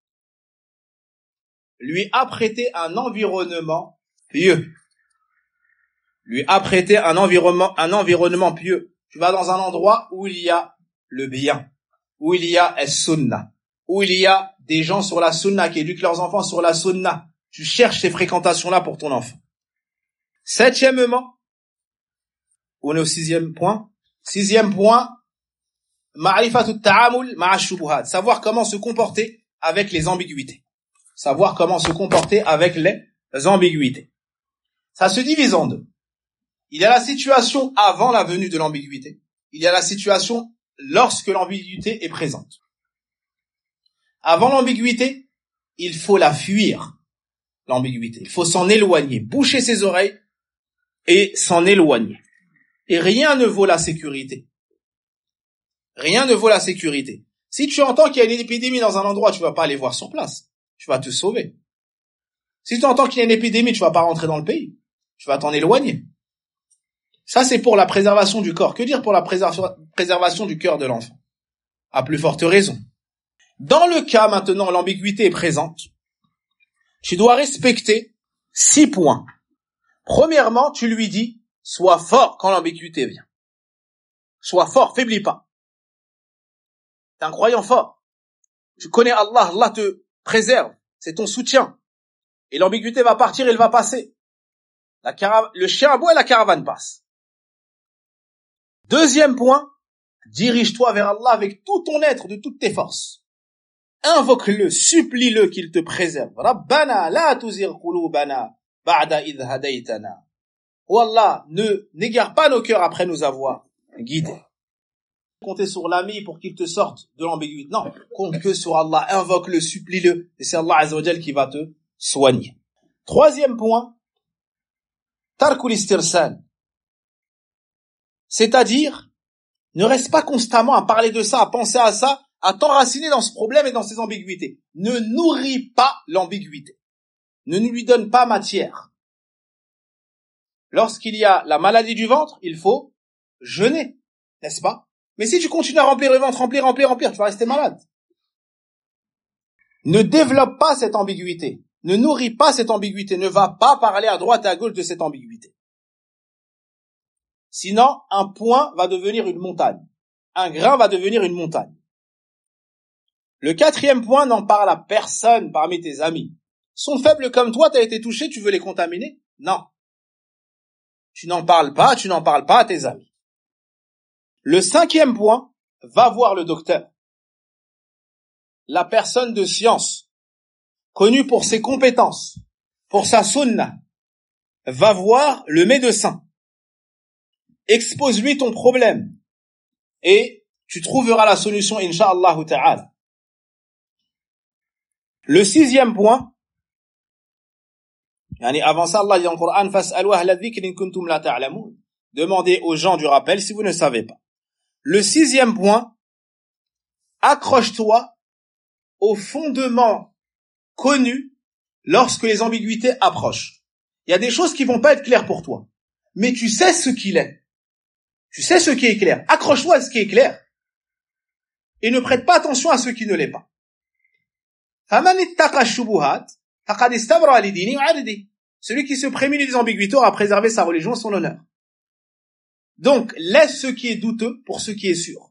lui apprêter un environnement pieux. Lui apprêter un environnement pieux. Tu vas dans un endroit où il y a le bien, où il y a as-sunnah, où il y a des gens sur la sunna qui éduquent leurs enfants sur la sunna. Tu cherches ces fréquentations-là pour ton enfant. 7e, on est au 6e point. 6e point, ma'rifatut ta'amul ma'a shubuhat. Savoir comment se comporter avec les ambiguïtés. Savoir comment se comporter avec les ambiguïtés. Ça se divise en deux. Il y a la situation avant la venue de l'ambiguïté. Il y a la situation lorsque l'ambiguïté est présente. Avant l'ambiguïté, il faut la fuir, l'ambiguïté. Il faut s'en éloigner, boucher ses oreilles et s'en éloigner. Et rien ne vaut la sécurité. Rien ne vaut la sécurité. Si tu entends qu'il y a une épidémie dans un endroit, tu vas pas aller voir sur place. Tu vas te sauver. Si tu entends qu'il y a une épidémie, tu vas pas rentrer dans le pays. Tu vas t'en éloigner. Ça, c'est pour la préservation du corps. Que dire pour la préservation du cœur de l'enfant? À plus forte raison. Dans le cas maintenant, l'ambiguïté est présente. Tu dois respecter 6 points. Premièrement, tu lui dis, sois fort quand l'ambiguïté vient. Sois fort, faiblis pas. T'es un croyant fort. Tu connais Allah, Allah te préserve. C'est ton soutien. Et l'ambiguïté va partir, elle va passer. Le chien aboie et la caravane passe. 2e point, dirige-toi vers Allah avec tout ton être, de toutes tes forces. Invoque-le, supplie-le qu'il te préserve. Rabbana la tuzigh qulubana ba'da idh hadaytana. Oh Allah, n'égare pas nos cœurs après nous avoir guidés. Comptez sur l'ami pour qu'il te sorte de l'ambiguïté. Non, compte que sur Allah, invoque-le, supplie-le, et c'est Allah Azza wa Jal qui va te soigner. 3e point, tarkul istirsal. C'est-à-dire, ne reste pas constamment à parler de ça, à penser à ça, à t'enraciner dans ce problème et dans ces ambiguïtés. Ne nourris pas l'ambiguïté. Ne lui donne pas matière. Lorsqu'il y a la maladie du ventre, il faut jeûner, n'est-ce pas? Mais si tu continues à remplir le ventre, remplir, tu vas rester malade. Ne développe pas cette ambiguïté. Ne nourris pas cette ambiguïté. Ne va pas parler à droite et à gauche de cette ambiguïté. Sinon, un point va devenir une montagne. Un grain va devenir une montagne. Le 4e point, n'en parle à personne parmi tes amis. Sont faibles comme toi, t'as été touché, tu veux les contaminer? Non. Tu n'en parles pas à tes amis. Le 5e point, va voir le docteur. La personne de science, connue pour ses compétences, pour sa sunna, va voir le médecin. Expose-lui ton problème et tu trouveras la solution, incha'Allah ta'ala. Le 6e point, avant ça, Allah dit dans le Coran, fas'alu ahla dhikri in kuntum la ta'lamun. Demandez aux gens du rappel si vous ne savez pas. Le 6e point, accroche-toi au fondement connu lorsque les ambiguïtés approchent. Il y a des choses qui vont pas être claires pour toi, mais tu sais ce qu'il est. Tu sais ce qui est clair. Accroche-toi à ce qui est clair et ne prête pas attention à ce qui ne l'est pas. Celui qui se prémunit des ambiguïtés aura préservé sa religion et son honneur. Donc, laisse ce qui est douteux pour ce qui est sûr.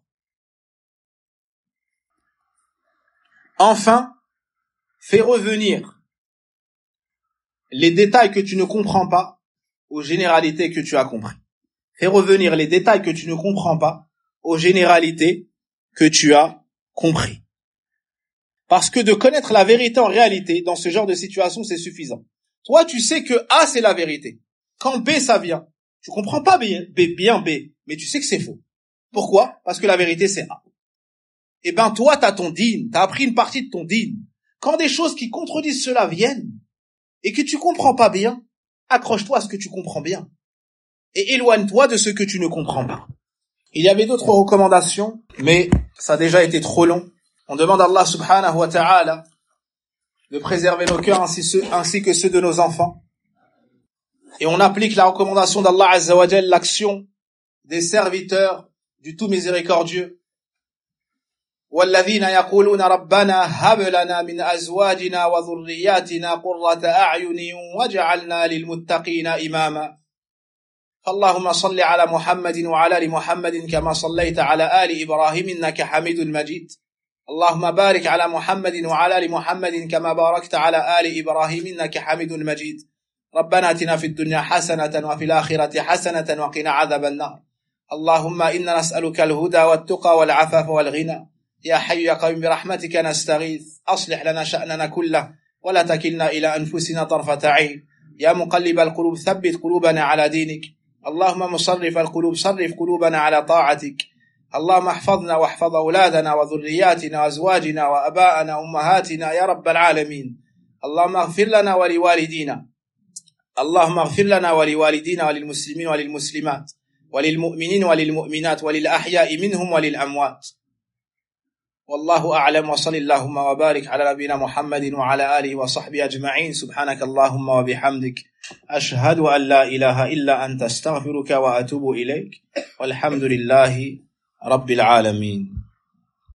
Enfin, fais revenir les détails que tu ne comprends pas aux généralités que tu as compris. Fais revenir les détails que tu ne comprends pas aux généralités que tu as compris. Parce que de connaître la vérité en réalité, dans ce genre de situation, c'est suffisant. Toi, tu sais que A, c'est la vérité. Quand B, ça vient, tu comprends pas bien B, mais tu sais que c'est faux. Pourquoi? Parce que la vérité, c'est A. Eh ben, toi, t'as ton dîn, t'as appris une partie de ton dîn. Quand des choses qui contredisent cela viennent, et que tu comprends pas bien, accroche-toi à ce que tu comprends bien. Et éloigne-toi de ce que tu ne comprends pas. Il y avait d'autres recommandations, mais ça a déjà été trop long. On demande à Allah subhanahu wa ta'ala de préserver nos cœurs ainsi que ceux de nos enfants. Et on applique la recommandation d'Allah azza wa jalla, l'action des serviteurs du tout miséricordieux. وَالَّذِينَ يَقُولُونَ رَبَّنَا هَبْ لَنَا مِنْ أَزْوَاجِنَا وَذُرِّيَّاتِنَا قُرَّةَ أَعْيُنٍ وَاجْعَلْنَا لِلْمُتَّقِينَ إِمَامًا اللهم صل على محمد وعلى آل محمد كما صليت على آل إبراهيم إنك حميد مجيد اللهم بارك على محمد وعلى آل محمد كما باركت على آل إبراهيم إنك حميد مجيد ربنا آتنا في الدنيا حسنة وفي الآخرة حسنة وقنا عذاب النار اللهم إنا نسألك الهدى والتقى والعفاف والغنى يا حي يا قيوم برحمتك نستغيث أصلح لنا شأننا كله ولا تكلنا إلى أنفسنا طرفة عين يا مقلب القلوب ثبت قلوبنا على دينك اللهم مصرف القلوب صرف قلوبنا على طاعتك اللهم احفظنا واحفظ أولادنا وذرياتنا وأزواجنا وأباءنا وأمهاتنا يا رب العالمين اللهم اغفر لنا ولوالدينا اللهم اغفر لنا ولوالدينا وللمسلمين وللمسلمات وللمؤمنين وللمؤمنات وللأحياء منهم وللأموات والله أعلم وصل اللهم وبارك على نبينا محمد وعلى آله وصحبه أجمعين سبحانك اللهم وبحمدك أشهد أن لا إله إلا أنت استغفرك وأتوب إليك والحمد لله رب العالمين